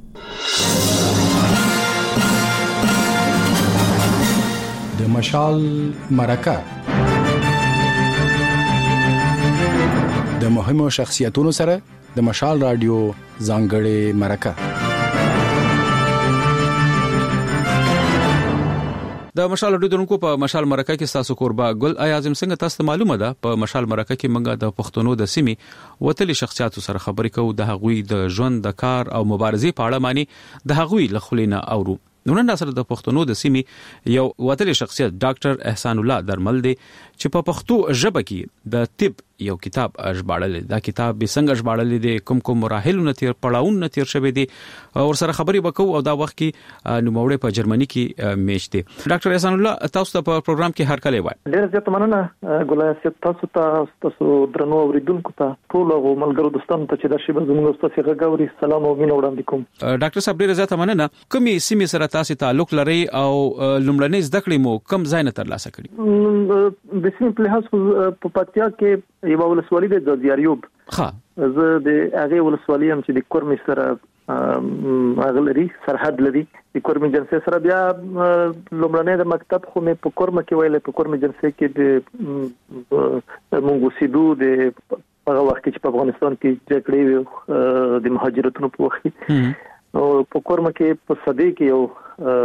د مشال مرکه د مهمو شخصیتونو سره د مشال رادیو ځانګړې مرکه.
د مشال ډیدونکو په مشال مرکه کې تاسو قربا ګل ایازم څنګه تاسو معلومه ده په مشال مرکه کې منګه د پښتونو د سیمې وتلي شخصیتو سره خبرې کوو. د هغوی د ژوند، د کار او مبارزې په اړه معنی د هغوی لخلینه اورو. نن سره د پښتونو د سیمې یو وتلي شخصیت ډاکټر احسان الله درمل دی چې په پښتو ژبه کې د طب یو کتاب ژباړل. دا کتاب به څنګه ژباړل دي، کوم مراحل نتیر پړاون نتیر شوه دي او سره خبرې وکاو. او دا وخت کې نوموړی په جرمني کې میشته. ډاکټر احسان الله تاسو ته په پروګرام کې هر کله وای.
ډیر زیات مننه ګلایسیت تاسو درنو اوریدونکو ته ټول او ملګرو دوستانو ته چې دا شی به زموږ تاسو غوړي سلام او مینه وړاندې کوم.
ډاکټر صاحب ډیر زیات مننه. کومي سیمې سره تاسو تعلق لري او لومړنۍ زده کړې مو کوم ځای نه ترلاسه کړې؟
د سیمې په لحاظ په پاتیا کې یو ولسوالي د زیاریوب. زه د هغه ولسوالي هم چې د کورمي سره اغلري سرحد لري د کورمي جنسي سره. بیا لومړنۍ د مکتب خو مې په کورمه کې ویل. په کورمي جنسي کې د مونږ سیدو د هغه وخت چې په افغانستان کې جګړې د مهاجرتونو په وخت او په کورمه کې په صدې کې یو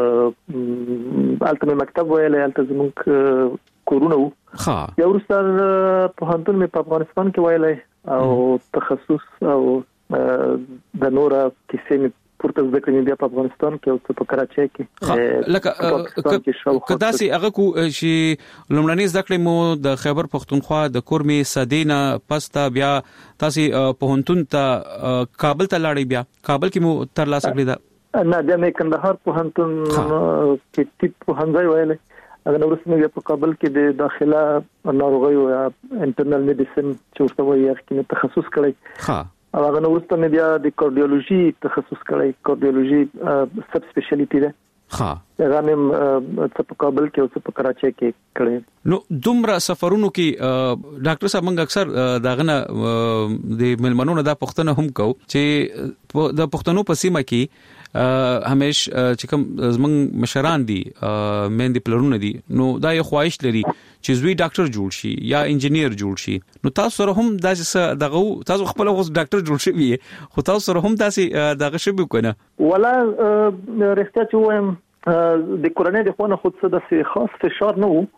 الته مکتب ویل. الته زموږ کورونه وو. یا ورسره په هندون مې په افغانستان کې ویلای او تخصص او د نورا کیسې مې پورته زده کړې بیا په افغانستان کې او په کراچۍ کې.
لکه کداسي هغه کو چې لومړنۍ زده کړې مو د خیبر پختونخوا د کورمي صدینا پستا بیا تاسو په هندون ته کابل ته لاړې. بیا کابل کې مو ترلاسه کړې ده؟
نه بیا مې کندهار په هندون کې طب په هندای ویلای. اگر نو رسمي په کابل کې د داخله ناروغیو یا انټرنل میډیسن چې ورته وایي کې تخصص کړی. او هغه نو ورته مې بیا د کارډیولوژي تخصص کړی. کارډیولوژي سب سپیشلیټی ده. هغه مې په کابل کې او په کراچۍ کې کړی.
نو دومره سفرونو کې ډاکټر صاحب موږ اکثر داغه د ملمنونو دا پښتنه هم کو چې د پښتنو په سیمه کې همیش چې کوم زمنګ مشران دي مېندې پلرونه دي نو دا یو خواهش لري چې زوی ډاکټر جوړ شي یا انجینیر جوړ شي. نو تاسو سره هم داسې دغه تاسو خپل اوس ډاکټر جوړ شوی خو تاسو سره هم داسې دغه شوی کنه؟
ولا رښتیا چې وایم د کورنۍ د خونه خود څه د خاص فشار نه وو.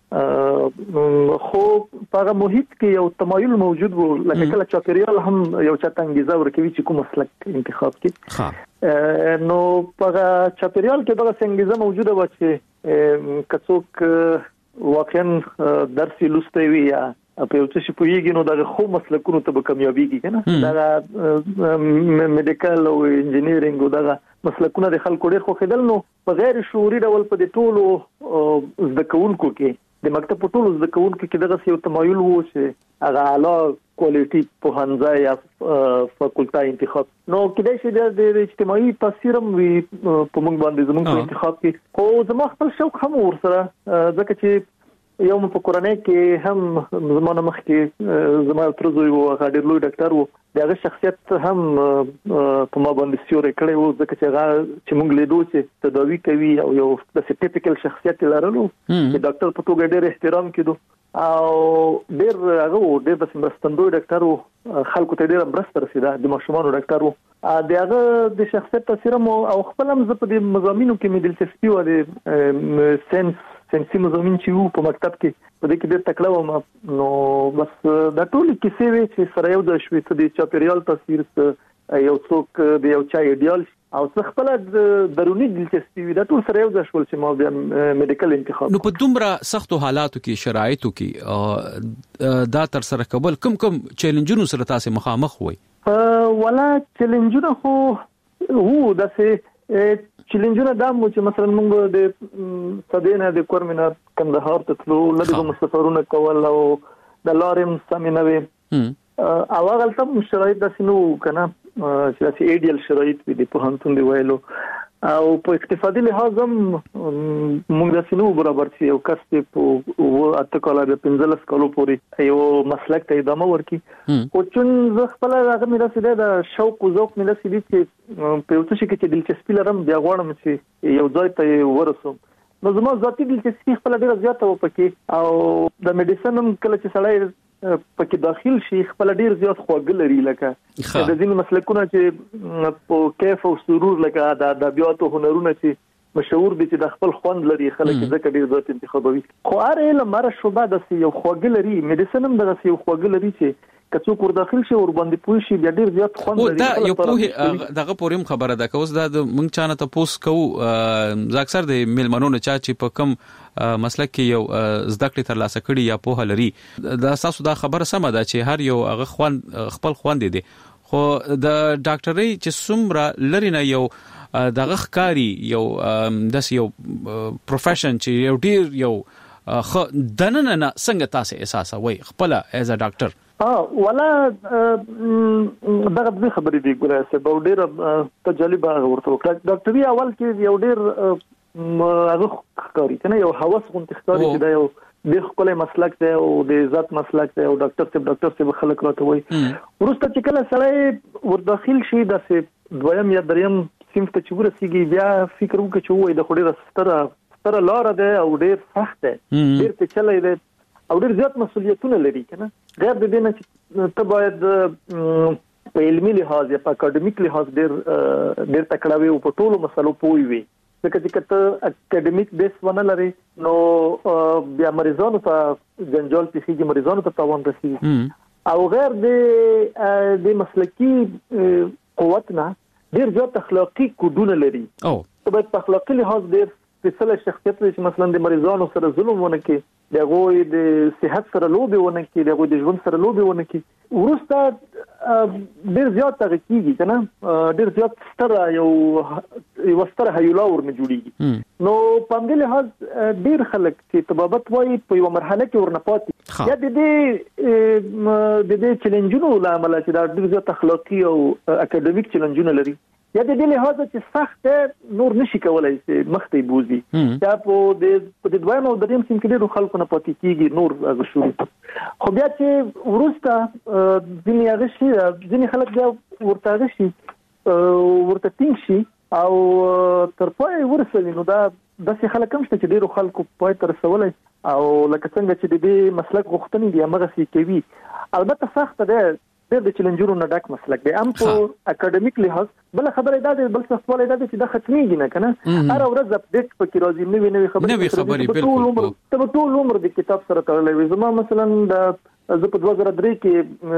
خو په محیط کې یو تمایل موجود وو لکه کله چاپیریال هم یو چاته انګیزه ورکوي چې کوم مسلک انتخاب کړي نو په چاپیریال کې دغه څنګه موجوده و چې کڅوک واقعا درس لوستي وي یا په یو څه شي پوهیږي نو دغه خو مسلکونو ته به کامیابیږي کنه دا میډیکل او انجینیرینګ او دغه مسلکونه د خلکو ډېر خو خدل نو په غیر شعوري ډول په دې ټولو زده کوونکو کې د مکتب په ټولو زده کوونکو کې دغه یو تمایل وو چې هغه اعلی کوالټي په هنځای یا فاکولټا انتخاب نو کله چې د اجتماعي تاثیر هم وي په موږ باندې زموږ په انتخاب کې خو زما خپل شوق هم ورسره ځکه چې یو په کورنۍ کې هم زمانه مخ کې زما تر زوی وو هغه ډېر لوی ډاکټر وو دغه شخصیت هم په ما باندې سیوري کړی وو ځکه چې هغه چې موږ لیدو چې تداوی کوي او یو د ټیپیکل شخصیت لرلو چې ډاکټر په توګه ډېر احترام کړو او ډېر هغه ډېر د مرستندوی ډاکټر وو خلکو ته ډېر مرسته رسیده د ماشومانو ډاکټر وو دغه د شخصیت تاثیر مو او خپل هم زه په دې مضامینو کې مې دلچسپي و د سنسي مضامین چې وو په مکتب کې په دې کې ډېر تکړه وم نو بس دا ټول کیسې وي چې سره یو د شوي ته د چاپیریال تاثیر یو څوک د یو چا ایډیال او څه خپل درونی دلچسپي وي دا ټول سره یو ځای شول چې ما بیا میډیکل انتخاب
نو په دومره سختو حالاتو کې شرایطو کې دا تر سره کول کم چیلنجونو سره تاسو مخامخ وي
ولا چیلنجونه خو وو داسې چیلنجونه دا مو چې مثلا موږ د صدینه د کورمینه کندهار ته تلو لږه مسافرونه کول او د لارم سمینوي او هغه تم شرایط د سينو کنه چې ایډیال شرایط وي د پوهنتون دی ویلو او په اقتصادي لحاظ هم موږ د سينو برابر چې یو کس په اته کال د 15 کالو پورې یو مسلک ته ادامه ورکړي او چون زه خپل هغه مې رسیدل د شوق او ذوق مې رسیدل چې په یو څه کې دلچسپي لرم بیا غواړم چې یو ځای ته ورسوم نو زما ذاتي دلچسپي خپل ډیره زیاته و پکې او د میډیسن هم کله چې سړی پکې داخل شي خپل ډیر زیات خواږه لري لکه د ځینې مسلکونه چې په کیف او سرور لکه د ادبیات او هنرونه چې مشهور دي چې د خپل خوند لري خلک ځکه ډیر زیات انتخابوي خو هر علم مره شوبه د یو خواږه لري میډیسن هم د یو خواږه لري چې کڅو کور داخل شي ور باندې پوي شي بیا ډیر زیات خوند لري
دا یو په دغه پوریم خبره ده کوس دا مونږ چانه ته پوس کو اکثر د میلمنونو چې په کم مسلک کې یو زده کړې تر لاسه کړي یا په لري دا تاسو دا خبره سمه ده چې هر یو هغه خپل خوند دي خو د ډاکټرۍ چې څومره لري نه یو دغه ښکاری یو داس یو پروفیشن چې یو ډیر یو دننه څنګه تاسو احساس وای خپل ایز ا ډاکټر
ولا دغه د خبرې دی ګوره سبا ډیر تجربه ورته وکړه ډاکټري اول کې یو ډیر هغه ښکاری کنه یو حواس غونډه ښکاری چې دا یو د خپل مسلک دی او د ذات مسلک دی او ډاکټر څه خلک راته وای ورسته چې کله سړی ور داخل شي د دویم یا دریم صنف ته چې ورسیږي بیا فکر وکړي چې وای د خوري ستره لار ده او ډیر سخت ده ډیر څه چلای ده او ډیر زیات مسؤلیتونه لري کنه غیر د دې نه چې ته باید په علمي لحاظ یا په اکیډمیک لحاظ ډیر تکړه وي او په ټولو مسلو پوي وي ځکه چې ته اکیډمیک بیس ونه لري نو بیا مریضانو ته جنجال پیږي مریضانو ته تاوان رسیږي او غیر د مسلکی قوت نه ډیر زیات اخلاقی کوډونه لري ته باید په اخلاقی لحاظ ډیر سپیشل شخصیت لري چې مثلا د مریضانو سره ظلم ونه کوي دغه د صحت سره لوبي ونه کوي دغه د ژوند سره لوبي ونه کوي ورسته ډیر زیات تغکیږي کنه ډیر زیات ستره یو ستره هیولا ورنه جوړیږي نو په دې لحاظ ډیر خلک چې طبابت وایي په یو مرحله کې ورنه پاتې یا د دې چیلنجونو لامل چې دا ډیر زیات اخلاقی او اکیډمیک چیلنجونه لري یا د دې لحاظ چې سخت نور نشي کولای چې مخته بوزي یا په دې دویم او دریم سیم کې ډېر خلکو نه پاتې کیږي نور هغه شروع خو بیا چې ورسته ځینې خلک بیا ورته شي ورته ټینګ شي او تر پای ورسوي نو دا داسې خلک هم شته چې ډېرو خلکو پای ته رسولی او لکه څنګه چې د دې مسلک غوښتنې دي همغسې کوي البته سخته ده د چیلنجونو نه ډک مسلک دی ام په اکیډمیک لحاظ بل خبره ده بل څه سوال ده چې د ختميږي نه کنه هر ورځ اپډیټ پکې راځي نوې خبرې بالکل ټول عمر د کتاب سره تړلې وي زما مثلا د زه په 2003 کې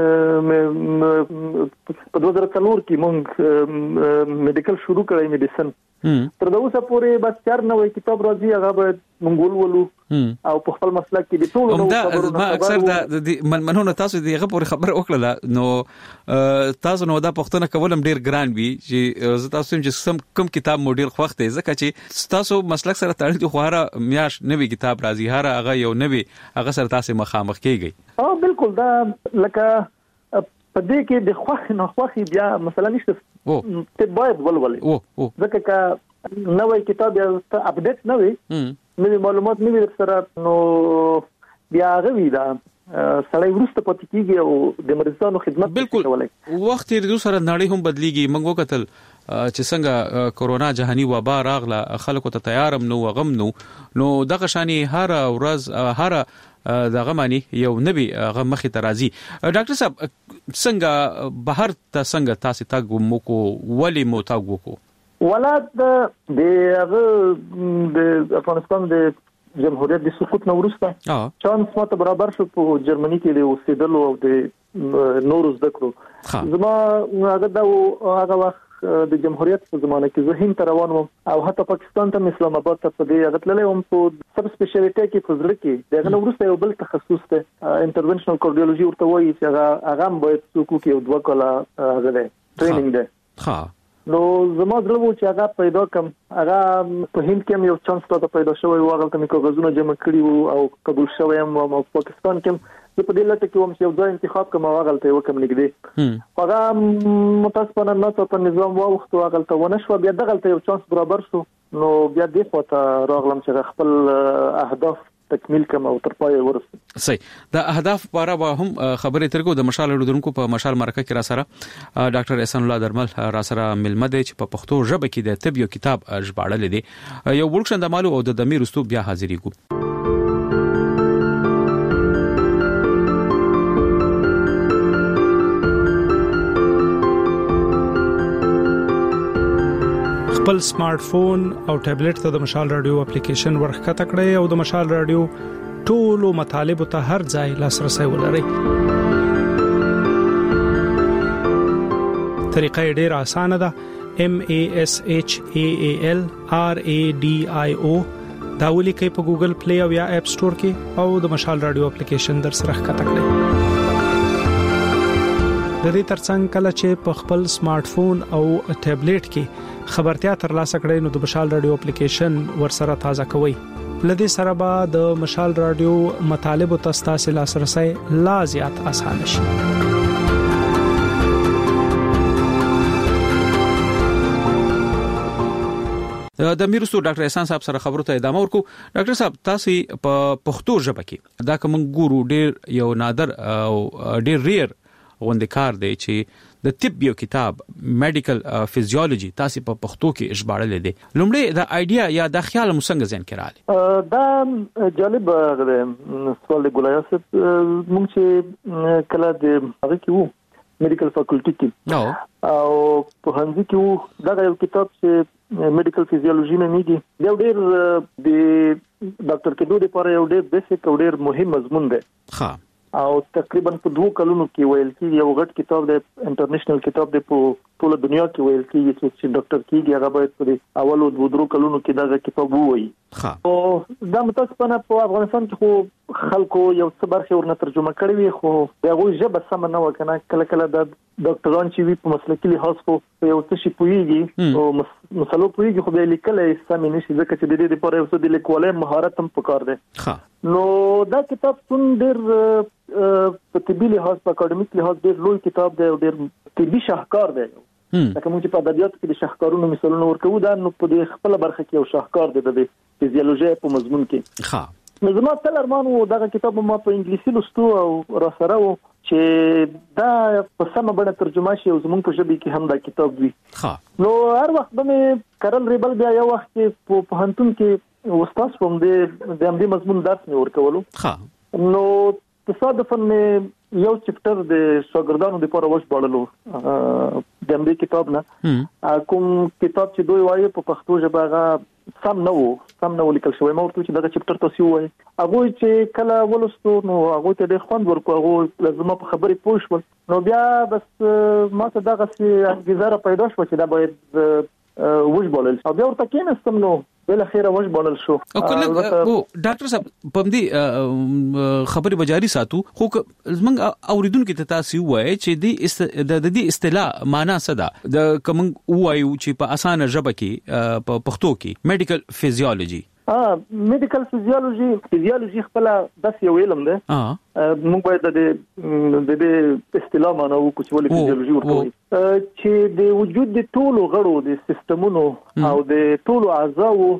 په 2004 کې مونږ میډیکل شروع کړی میډیسن تر اوسه پورې بس 4 نوې کتاب راځي هغه به مونږ ولولو او په خپل مسلک کې د ټول
نو ما اکثر د منونه تاسو دغه پورې خبر وکړه نو تاسو نو دا پښتنه کولم ډیر ګران وي چې زه تاسو چې کوم کتاب موډل خوښته ځکه چې تاسو مسلک سره تړل دي خو هر میاش نوې کتاب راځي هغه یو نوې هغه سره تاسو مخامخ کیږي
بالکل دا لکه په دې کې د خوخي بیا مثلا نشته ته باید ولولې ځکه چې نوې کتاب یا اپډیټ نوې معلومات نوې سره نو بیا غوي دا سړی ورسته پاتې کیږي او د مریضانو خدمت
کولای وخت یې د سره نړۍ هم بدليږي موږ وکتل چې څنګه کورونا جهاني وبا راغله خلکو ته تیارم نو غم نو دغه شانی هر ورځ هر دغه معنی یو نبی هغه مخې ته راځي ډاکټر صاحب څنګه بهر ته څنګه تاسو تاګ مو ولی مو تاګ وکړو
ولادت د افغانستان د جمهوریت د سقوط نو وروسته چانس ماته برابر شو په جرمني کې د اوسېدلو او د نورو زده کړو زما هغه وخت د جمهوریت په زمانه کې زه هند ته روان وم او حتی پاکستان ته اسلام آباد ته په دې غتللې وم په سب سپیشلیټي کې په ځل کې دغه نو وروسته یو بل تخصص ته انټرونشنل کارډیولوژي ورته وایي چې هغه باید څوک کې یو دوه کاله غوډه ټریننګ ده نو زما درلو چې هغه پیدا کم هغه په هند کې یو چانس ته پیدا شوی و هغه کومه کاغذونه جمع کړی وو او قبول شوی یم او پاکستان کې په دې لټه کې وم چې یو ځای انتخاب کوم هغه ته وکم نګدي هغه متاسفانه نه ته په نظام وخت هغه ته ونه شو بیا دغه یو چانس برابر شو نو بیا دې خواته راغلم چې خپل اهداف تکمیل کوم او تر پای ورسېږم
صحیح د اهداف لپاره به هم خبرې ترګو د مشال لرونکو په مشال مرکه کې را سره ډاکټر احسان الله درمل را سره ملمه دي چې په پښتو ژبه کې د طب یو کتاب ژباړل دي یو ورکشن د مالو او د دمیر رستو بیا حاضرېږو
خپل سمارټ فون او ټابلیټ ته د مشال رادیو اپلیکیشن ورخته کړئ او د مشال رادیو ټولو مطالب ته هر ځای لاسرسي ولرئ. طریقه ډېره اسانه ده. MASHAALRADIO دا ولیکئ په ګوګل پلی او یا اپ سٹور کې او د مشال رادیو اپلیکیشن در سره ښکته کړئ. د دې ترڅنګ کله چې په خپل سمارټ فون او ټابلیټ کې خبرتیا ترلاسه کړئ نو د مشال رادیو اپلیکیشن ورسره تازه کوئ. لدې سره به د مشال رادیو مطالب او تاسو لاسرسي لا زیات اسانه شي.
د میرستو ډاکټر احسان صاحب سره خبرو ته ادامه ورکو. ډاکټر صاحب تاسو په پښتو ژبه کې دا کوم ګورو ډیر یو نادر او ډیر ریر غوندکار دی چې د طب یو کتاب میډیکل فزیولوژي تاسو په پښتو کې ژباړل دي. لومړی دا ایډیا یا د خیال مسنګ ذهن کې راځي.
دا جالب سوال دی ګولای صاحب. موږ چې کله د هغه کې وو میډیکل فاکولټي کې او په هندي کې وو دا یو کتاب چې میډیکل فزیولوژي نه میږي یو ډېر د ډاکټر کېدو لپاره یو ډېر بیسیک او ډېر مهم مضمون دی. ها او تقریبا په 2 کلونو کې ویل کېږي. یو غټ کتاب دی، انټرنیشنل کتاب دی، په ټول دنیا کې ویل کېږي چې ډاکټر کېږي هغه باید په اولو 2 کلونو کې دا کتاب ووایي. او دا متاسفانه په افغانستان کې خو خلکو یو څه برخه ورنه ترجمه کړې وي خو دغه ژبه سم نه وکنه. کله د ډاکټران چې وي په مسلکي لحاظ خو یو څه شي پويږي او مسلو پويږي خو به لیکلې سم نشي ځکه چې د دې لپاره یو څه د لیکوالۍ مهارت هم پکار دی. نو دا کتاب څومره په طبي لحاظ په اکیډمیک لحاظ ډېر لوی کتاب دی او ډېر طبي شاهکار دی. لکه موږ چې په ادبیاتو کې د شاهکارونو مثالونه ورکوو دا نو په دې خپل برخه کې یو شاهکار دی د فزیولوژي په مضمون کې. نو زما تل ارمان وو دا کتاب ما په انګلیسي لوستو او را سره وو چې دا په سمه بڼه ترجمه شي او زموږ په ژبه کې هم دا کتاب وي. نو هر وخت به کرل ریبل بیا یو وخت په هنتون کې استاد کوم د همدې مضمون درس مې ورکولو. نو تصادفا یو چپټر د شاګردانو لپاره وژباړلو د دې کتاب نه کوم کتاب چې دوی وایي په پښتو ژبه هغه سم نه لیکل شوی. ما ورته چې دا چپټر تاسو وایي هغه چې کله ولستو نو هغه ته د خوند ورکو، هغه لازم په خبرې پوه شول. نو بیا بس ما ته دغه انګیزه پیدا شو چې دا باید وژباړل او بیا ورته کېناستم نو بل خیره وژباړل شو.
او کله ډاکټر صاحب په دې خبرې بجاری ساتو خو زمنګ اوریدونکو ته تاسو وایي چې د دې اصطلاح معنا څه ده؟ د کوم وایو چې په اسانه ژبه کې په پښتو کې میډیکل فزیولوژي
میډیکل فزیولوژي خپل د یو علم ده. موږ باید د دې اصطلاح معنا وکړو چې ولې فزیولوژي ورته چې د وجود د ټولو غړو د سیستمونو او د ټولو اعضاو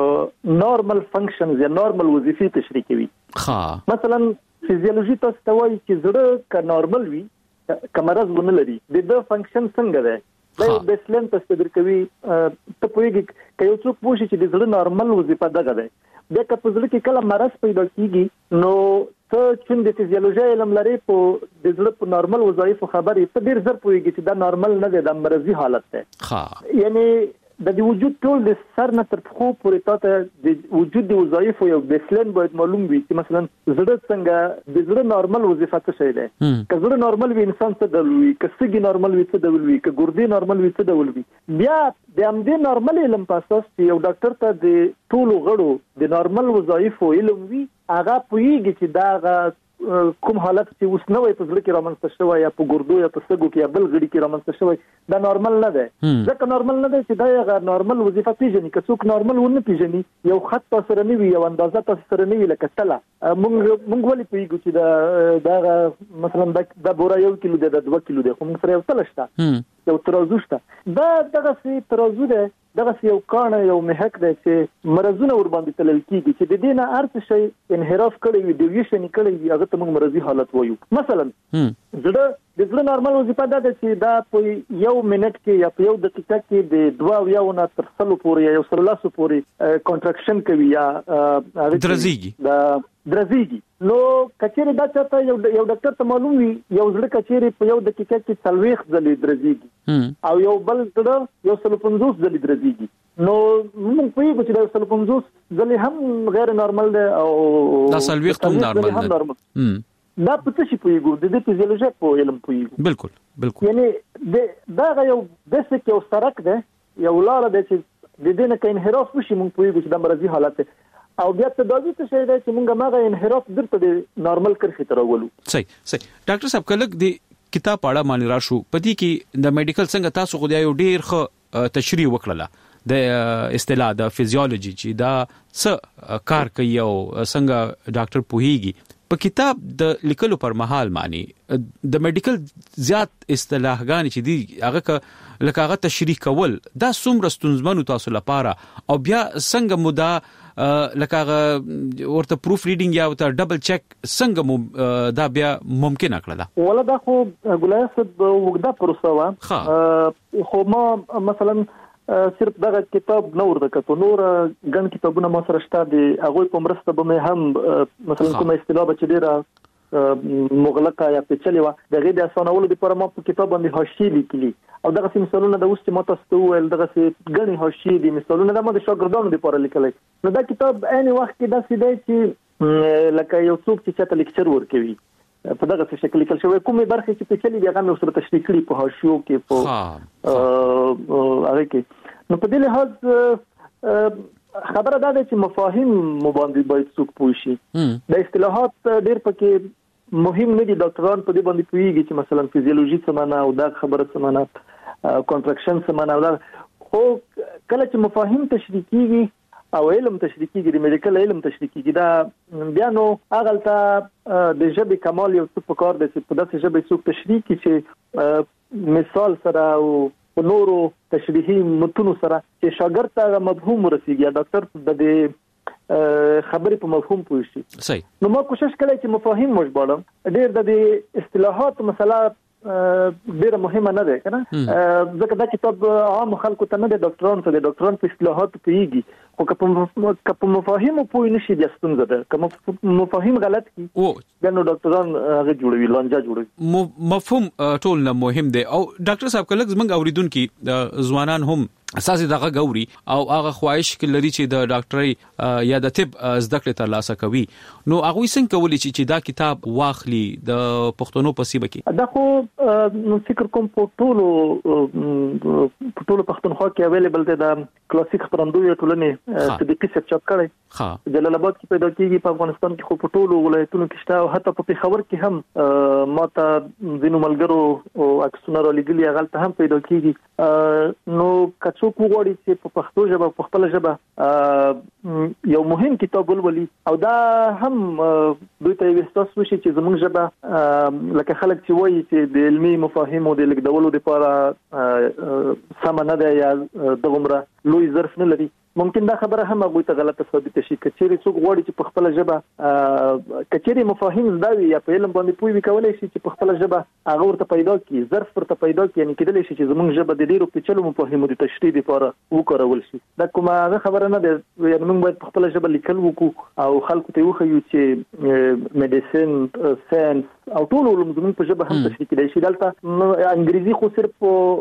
نورمال فنکشنز یا نورمال وظیفې تشریح کوي. مثلا فزیولوژي تاسو ته وایي چې زړه که نورمال وي که مرض ونه لري د فنکشن څنګه ده دا بیسلاین تصویر کوي. ته پوهیږي که یو څوک پوه شي چې د زړه نورمال وظیفه دغه ده، بیا که په زړه کې کله مرض پیدا کیږي نو ته چې د فزیولوژي علم لري په د زړه په نورمال وظایفو خبرې ته ډیر زر پوهیږي چې دا نورمال نه دی، دا مرضي حالت ده. یعنی د وجود ټول د سر نه تر پښو پورې تاسو د وجود د وظایفو یو بیسلاین باید معلوم وي چې مثلا زړه څنګه د زړه نورمال وظیفه څه شي ده. که زړه نورمال وي انسان څه ډول وي، که سږي نورمال وي څه ډول وي، که ګردې نورمال وي څه ډول وي. بیا د همدې نورمال علم په اساس چې یو ډاکټر ته د ټولو غړو د نورمال وظایفو علم وي هغه پوهیږي چې دا کوم حالت چې اوس نوې په زړه کې رامنځته شوی یا په ګردو یا په سږو کې یا بل غړي کې رامنځته شوی دا نورمال نه ده. ځکه نورمال نه ده چې دا یو نورمال وظیفه پیژني. که څوک نورمال ونه پیژني یو خط تاسو سره نه وي یو اندازه تاسو سره نه وي لکه تله موږ ولې پیږو چې دا مثلا دا بورا 1 کیلو ده 2 کیلو ده خو موږ سره یو تله شته یو ترازو شته. دا دغه ترازو ده دغه یو کانه یو محک دی چې مرزونه ور باندې تلل کیږي چې د دې نه ارڅ شي انحراف کړي وي ډیویشن کړي وي هغه ته موږ مرضی حالت وایو. مثلا زړه نورمال وظیفه ده چې دا په یو منټ کې یا په یو دقیقه کې د 2 یا نه تر 100 پورې یا 100 پورې کنټراکشن کوي یا درزيږي. نو کچېره دا چاته یو ډاکټر ته معلوم وي یو زړه کچېره په یو دقیقه کې 40 ځلې درزيږي او یو بل زړه 150 ځلې درزيږي. نو موږ پوهیږو چې دا 150 ځلې هم غیر نورمال ده او
دا 40 هم نورمال ده.
دا پته شي پوهیږو د دې فزیولوژي په علم پوهیږو. بالکل یعنی دا یو بیسیک یو سرک ده یو لار ده چې د دې نه کې انحراف وشي موږ پوهیږو چې دا مرضی حالت ده او بیا تداوی څه شي ده چې موږ ماغه انحراف درته د نورمال کرخي ترولو.
صحیح ډاکټر صاحب کله د کتاب اړه معنی راشو پدې کې د میډیکل څنګه تاسو خو یو ډیر ښه تشریح وکړه د اصطلاح د فزیولوژي چې دا څه کار کوي او څنګه ډاکټر پوهیږي. په کتاب د لیکلو پر مهال معنی د میډیکل زیات اصطلاحګان چې دي هغه لکه هغه تشریح کول دا څومره ستونزمن تاسو لپاره او بیا څنګه مودا لکه ورته پروف ریډینګ یا ورته ډبل چیک څنګه دا بیا ممکن کړل؟
ولا دا خو ګلایصد وګدا پروسه وا خو ما مثلا صرف دغه کتاب نور د کتو نور ګڼ کتابونه ما سره شته دي هغه په مرسته به مې هم مثلا کومه اصطلاح چې ډیره مغلقه یا پیچلې و دغه د اسانولو لپاره ما په کتاب باندې حاشیه لیکلي او دغه مثالونه د اوس چې ما تاسو ول دغه ګڼ حاشیه دي مثالونه د ما د شاګردانو لپاره لیکلي. نو دا کتاب عین وخت کې دا سیده چې لکه یو څوک چې چاته لیکچر ورکوي په دغه څه شکل لیکل شوی کومه برخه چې پیچلې دي هغه نو سره تشریح کړي په حاشیو کې په هغه کې. نو په دې لحاظ خبره ده چې مفاهیم مباندې باید څوک پوه شي. د اصطلاحات ډېر پکې مهم نه دي. ډاکټران په دې باندې پوهیږي چې مثلا فزیولوژي څه معنا او دا خبره څه معنا کنټراکشن څه معنا او خو کله چې مفاهیم تشریح کیږي او علم تشریح کیږي د میډیکل علم تشریح کیږي دا بیا نو هغه د ژبې کمال یو څه په کار دی چې په داسې ژبه څوک تشریح کړي چې مثال سره او نورو تشریحي متونو سره چې شاګرد ته مفهوم ورسیږي ډاکټر د دې خبرې په مفهوم پوه شي. صحیح. نو ما کوشش کړی چې مفاهیم مجبورم ډېر د اصطلاحات مسله ډیره مهمه نه ده کنه ځکه دا کتاب عام خلکو ته نه دی ډاکټرانو ته دی ډاکټران په اصطلاحات پیږي خو که په مفاهیم پوه نشي د ستونزه ده که مفاهیم غلط کی نو ډاکټران هغه جوړوي لانجه جوړوي
مفهوم ټول نه مهم دی او ډاکټر صاحب کله زمنګ اوریدونکو ځوانان هم اساسي دغه غوري او هغه خواهش لري چې د ډاکټري یا د طب زده کړې ترلاسه کوي نو هغه څنګه کولی چې دا کتاب واخلي د پښتنو په سیمه کې
دا خو فکر کوم په ټولو پښتونخوا کې اویلیبل دی د کلاسیک خبرندوی ټولنې صدیقي صاحب چاپ کړی جلال آباد کې پیدا کیږي په افغانستان کې خو په ټولو ولایتونو کې شته او حتی په پېښور کې هم ماته ځینو ملګرو او عکسونه را لګلي هغه ته هم پیدا کیږي نو څوک وغواړي چې په پښتو ژبه په خپل ژبه یو مهم کتاب ولولي او دا هم دوی ته وستاس وشي چې زموږ ژبه لکه خلک چې وایي چې د علمي مفاهیمو د لیکدولو لپاره سم نه ده یا دغمره لوی ظرف نه لري ممکن دا خبره هم هغه ته غلطه ثابت شي کچېری څوک غواړي چې په خپل ژبه کچېری مفاهیم زداوي یا په علم باندې پوي وکولای شي چې په خپل ژبه هغه ورته پیدا کی ظرف ورته پیدا کی یعنی کېدلی شي چې زموږ ژبه د ډیرو پیچلو مفاهیمو د تشریح لپاره وکړول شي دا کومه خبره نه ده یعنی موږ باید په خپل ژبه لیکل وکړو او خلکو ته وښیو چې میډیسن ساينس او ټول علوم زموږ په ژبه هم تشریح کېدای شي دلته انګریزي خو صرف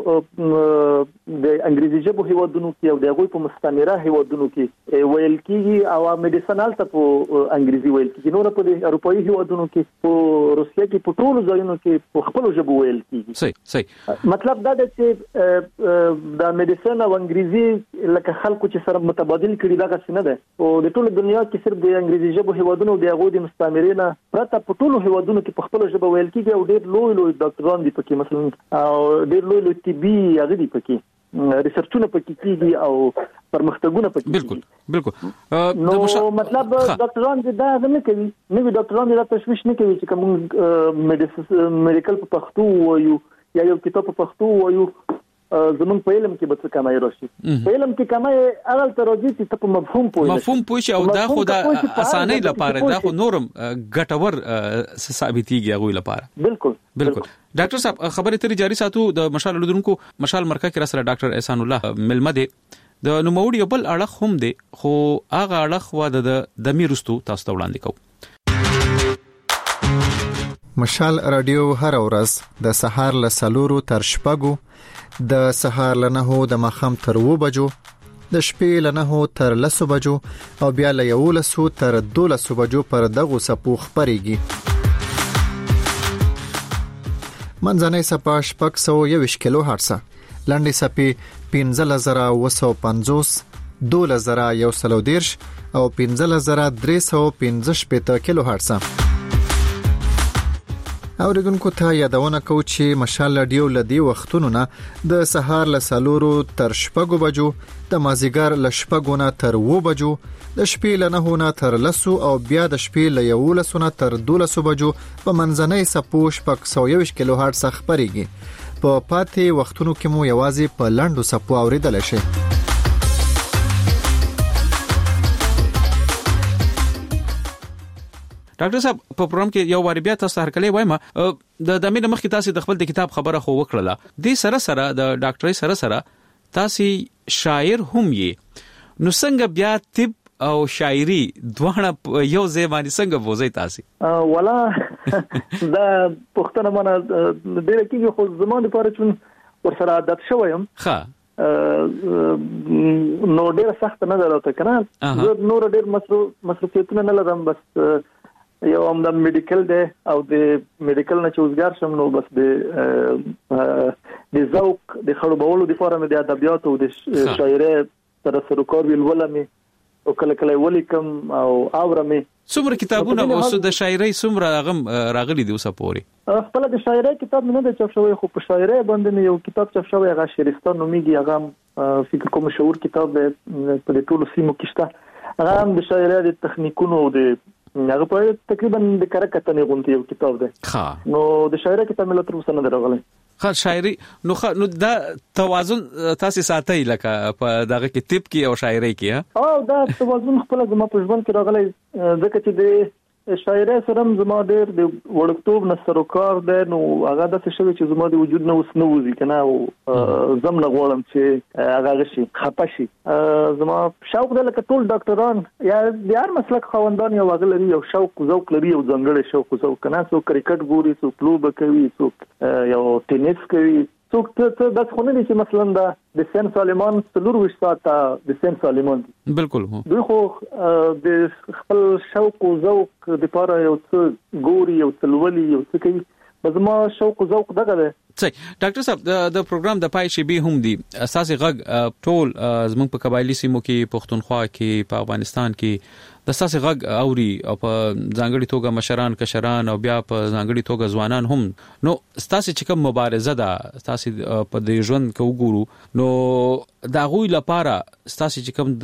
د انګریزي ژبه هیوادونو کې او د هغوی په مستعمره هیوادونو کې ویل کیږي او میډیسنال ته په انګریزي ویل کیږي نور په اروپایي هیوادونو کې په روسیه کې په ټولو ځایونو کې په خپل ژبه ویل کیږي
صحیح
مطلب دا دی چې د میډیسن او انګریزي لکه خلکو چې سره متبادل کړي دا څه نه ده او د ټولو دنیا کې صرف د انګریزي ژبه هیوادونو د هغوی د مستعمرینه پرته په ټولو هیوادونو کې په خپل ژبه ویل کیږي او ډېر لوی ډاکټران دي پکې مثلا او ډېر لوی طبي هغه دي پکې ریسرچونه پکې کیږي او پرمختګونه پکې
بالکل
نو مطلب ډاکټران دا نه کوي نو ډاکټران دا تشویش نه کوي چې کوم میډیکل په پښتو وایو یا یو کتاب په پښتو وایو زمون په علم کې به څه کمای راشي په علم کې کمای اول تر راځي چې په مفهوم
پوه او دا خو د اسانۍ لپاره دا خو نورم ګټور ثابتيږي هغه لپاره
بالکل
ډاکټر صاحب خبرې ترې جاری ساتو د مشال لودونکو مشال مرکه کې سره ډاکټر احسان الله ملمه دي د نوموړي یو بل اړه هم دي خو هغه اړه و د میرستو تاسو ته وړاندې کوم
مشال رادیو هر ورځ د سهار له 4 تر 6 د سهار له 9 د مخام تر 2 بجو د شپې له 9 تر 10 بجو او بیا له 11 تر 12 بجو پر دغه سپو خبريږي منځنۍ سپا 621 کیلو هرتز لاندې سپي 15950 2110 او 15315 کیلو هرتز اوریدونکو ته یادونه کوم چې مشال رادیو لدی وختونو نه د سهار له 4 تر 6 بجو د مازیګر له 6 نه تر 2 بجو د شپې له 9 نه تر 10 او بیا د شپې له 11 نه تر 12 بجو په منځنۍ سپوش 521 کیلو هرتز خبريږي په پاتې وختونو کې مو یوازې په لاندو سپو اوریدل شي
ډاکټر صاحب په پروګرام کې یو واری بیا تاسو هرکلی وایم د دمه مخ کې تاسو د خپل د کتاب خبره خو وکړه د سره د ډاکټري سره تاسو شاعر هم یې نو څنګه بیا طب او شاعري دوه یو ځای باندې څنګه بوزي تاسو
ولا دا پښتنه مانه ډېر کېږي خو زموږ لپاره چې ورسره عادت شوم
ښه
نو ډېر سخت نه درته کنه زه نور ډېر مصروفیتونه نه لرم بس یو هم د میډیکل دی او د میډیکل نه چې وزګار شم نو بس د ذوق د خړوبولو د فورم د ادبیات او د شاعرۍ سره سروکار ویل ولمه او کله ولیکم او اورمه
څومره کتابونه او د شاعرۍ څومره غم راغلي دي اوسه پوري
خپل د شاعرۍ کتاب نه د چاپ شوی خو په شاعرۍ باندې یو کتاب چاپ شوی هغه شریستان نوميږي هغه فکر کوم مشهور کتاب دی په ټولو سیمو کې شته هغه هم د شاعرۍ د تخنیکونو او د هغه په تقریبا د کرکټنې غونډې یو کتاب دی نو د شاعرۍ کتاب مل تر اوسه نه درغلی
شاعري نو دا توازن تاسو ساتي لکه په دغه کې طب کې او شاعرۍ کې
او دا توازن خپل زما په ژوند کې راغلی ځکه چې شاعري سره زما ډېر د وړکتوب نه سروکار دی نو هغه د څه شوی چې زما د وجود نه وس نه وځي کنه او زم نه غواړم چې هغه شي خپه شي زما شوق د لکه ټول ډاکټران یا د هر مسلک خوندان یو غلري یو شوق ذوق لري یو ځانګړی شوق ذوق کنه څو کرکټ ګوري څو کلوب کوي څو یو ټینس کوي څوک ته د خونه دي چې مثلا د سن سالمان څلور وشته د سن سالمان
بالکل هو
دوی خو د خپل شوق او ذوق د لپاره یو څه ګوري یو څلولي یو څه کوي بزما شوق او ذوق دغه دی
صحیح ډاکټر صاحب د پروګرام د پای شي به هم دي اساسي غږ ټول زموږ په قبایلی سیمو کې پښتونخوا کې په افغانستان کې د اساسي غږ اوري او په ځانګړي توګه مشران کشران او بیا په ځانګړي توګه ځوانان هم نو ستاسو چې کوم مبارزه ده ستاسو په دې ژوند کې وګورو نو دا غوي لپاره ستاسو چې کوم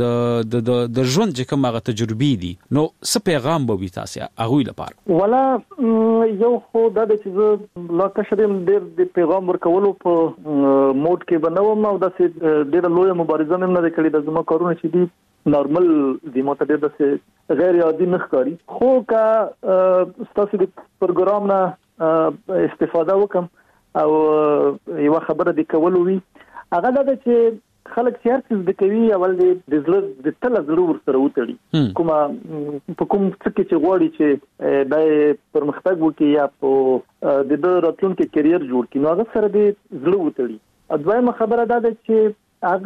د ژوند چې کوم هغه تجربې دي نو څه پیغام به وي تاسو هغه لپاره
ولا یو خو دا چې لا کشرم ډېر د پیغام ورکولو په موډ کې بنوم او دا چې ډېر لوی مبارزه نه لري کړی د زما کارونه چې دي نارمل د متعدد څه غیر عادي نه ښکاري خو کا ستاسو د پروګرام نه استفاده وکم او یو خبره د کولو وی هغه دا چې خلک چې هر څه د کوي اول د زړه د تل زړه ورسره وتړي کومه په کوم څه کې چې غواړي چې د پرمختګ وکړي یا په د راتلونکي کیریر جوړ کړي نو هغه سره د زړه وتړي دویمه خبره دا ده چې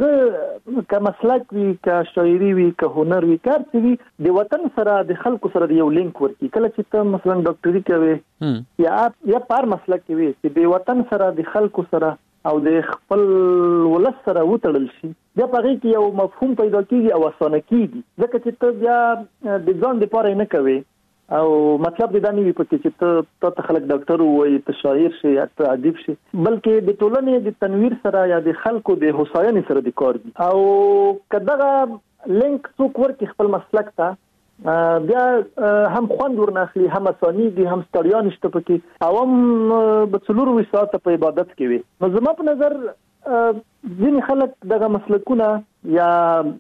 هغه که مسلک وی که شاعري وی که هنر وی کار څه وی د وطن سره د خلکو سره یو لینک ورکی کله چې ته مثلا ډاکټري کوي یا پر مسلک وی چې د وطن سره د خلکو سره او د خپل ولس سره وتړل شي بیا په کې یو مفهوم پیدا کیږي او اسانه کیږي ځکه چې ته بیا د ځان لپاره نه کوي او مطلب دا نه وي پکې چې ته خلک ډاکټر وای ته شاعر شي یا ته ادیب شي بلکې د ټولنې د تنویر سره یا د خلکو د هوساینې سره د کار دي او کداغه لینک څوک ورکی خپل مسلک ته بیا هم خوند ورناخلي هم اساني دي هم ستړیا نشته پکې او هم بڅلور وسات په عبادت کې وي نو زما په نظر ځینې خلک دغه مسلکونه یا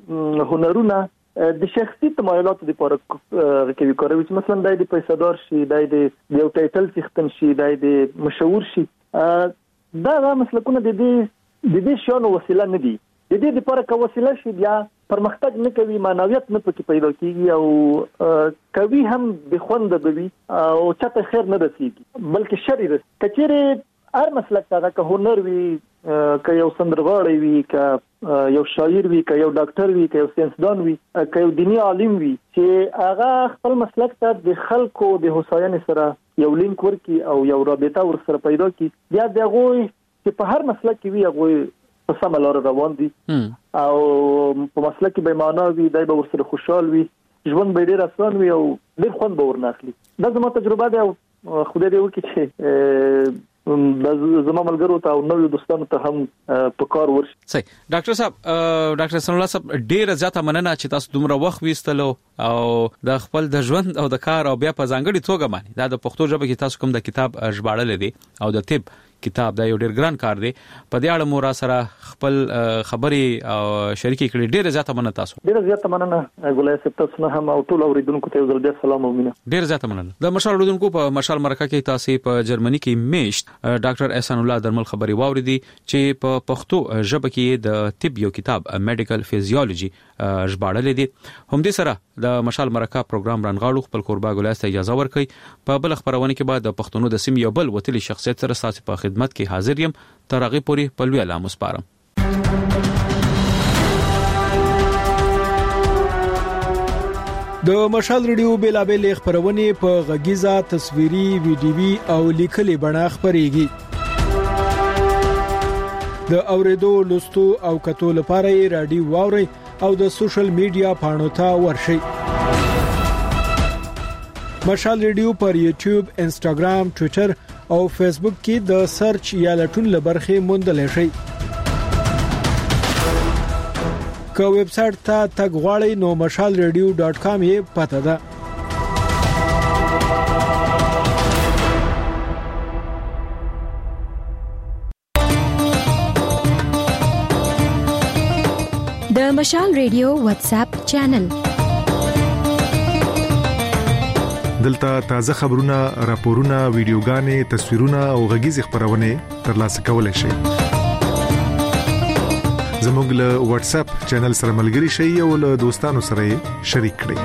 هنرونه د شخصي تمایلاتو لپاره کوي کوي چې مثلا دای د پیسادار شي دای د یو ټایټل څښتن شي دای د مشهور شي دا مسلکونه د دې شانو وسیله نه دي د دې لپاره که وسیله شي بیا پرمختګ نه کوي معنویت نه پکې پیدا کیږي او کوي هم د خوند دوی او چاته خیر نه رسیږي بلکې شر رسي کچېره هر مسلک ته که هنر وي که یو سندرغاړی وي که یو شاعر وي که یو ډاکټر وي که یو ساينسدان وي که یو دینی عالم وي چې هغه خپل مسلک ته د خلکو د هوساینې سره یو لینک ورکي او یو رابطه ورسره پیدا کی بیا دغه چې په هر مسلک کې وي هغه په سم لار روان دي او په مسلک کې به معنا وي دای به ورسره خوشحال وي ژوند به ډیر آسان وي او ډیر خوند به ورناخلي دا زما تجربه ده او خدای دې وکړي چې زما ملګرو ته او نوو دوستانو ته هم په کار ورشي
صحیح ډاکټر صاحب ډاکټر سن الله صاحب ډیر زیاته مننه چې تاسو دومره وخت ویستلو او د خپل د ژوند او د کار او بیا په ځانګړي توګه باندې دا د پښتو ژبه کې تاسو کوم د کتاب ژباړل دي او د طب کتاب دا یو ډیر ګران کار دی په دې اړه مور سره خپل خبري او شریکي کړي ډیر زیاته مننه تاسو
ډیر زیاته مننه ګولای صاحب تاسو نه هم او ټول اوریدونکو ته یو ځل سلام او مینه
ډیر زیاته مننه د مشال اوریدونکو په مشال مرکه کې تاسو په جرمني کې میشت ډاکټر احسان الله درمل خبري واوریدي چې په پښتو ژبه کې د طب یو کتاب میډیکل فزیولوژي ژباړل دي هم دې سره د مشال مرکه پروګرام رانغاړو خپل قربا ګولای ته اجازه ورکړي په بل خبرونه کې بعد د پښتونو د سیم یو بل وتلی شخصیت سره تاسو په خدمت کې حاضر یم تر هغه پورې په لوی اعلان مسپارم
د مشال ریډیو بیلابل خبرونه په غږیزه تصویري ویډیوي او لیکلي بڼه خبريږي د اوریدو لوستو او کتو لپاره رادیو واوري او د سوشل میډیا پاڼو ته ورشي مشال ریډیو پر یوټیوب انسټاګرام ټوئیټر او فیسبوک کې د سرچ یا لټون لبرخه موندل شي که ویب سټ ته تګ غواړئ نو mashalradio.com یې پته ده
د مشال ریډیو واتس اپ چینل دلته تازه خبرونه، راپورونه، ویډیوګانې، تصویرونه او غږیز خبرونه ترلاسه کولای شئ. زموږ له واتس اپ چینل سره ملګري شئ او له دوستانو سره شریک کړئ.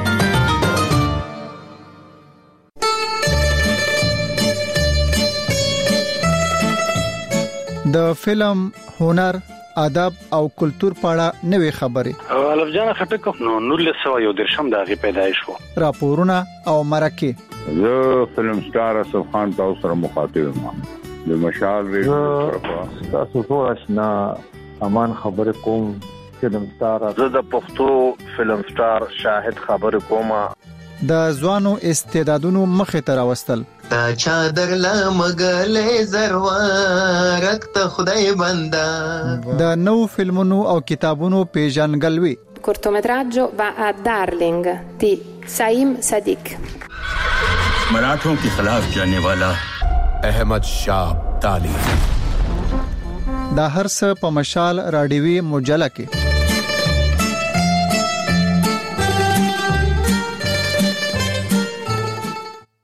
د فلم، هنر، ادب او کلچر په اړه نوې خبرې.
الف جان خټک نو 1913 د هغه پیدایش وو.
راپورونه او مرکه.
زه فلم سٹار اسف خان تاسو سره مخاطب یم. د مشال ریډیو تاسو ټول آشنا امان خبر کوم. فلم سٹار
زه د پښتو فلم سٹار شاهد خبر کوم.
د ځوانو استعدادونو مخه تر واستل.
تا چادر لا مغلې زروارک ته خدای بندا.
د نو فلمونو او کتابونو پیژنګلوي.
cortometraggio va a Darling di Saim Sadiq.
मराठों के खिलाफ जाने वाला अहमद शाह ताली.
دا هر څه په مشال رادیوي مجله کې.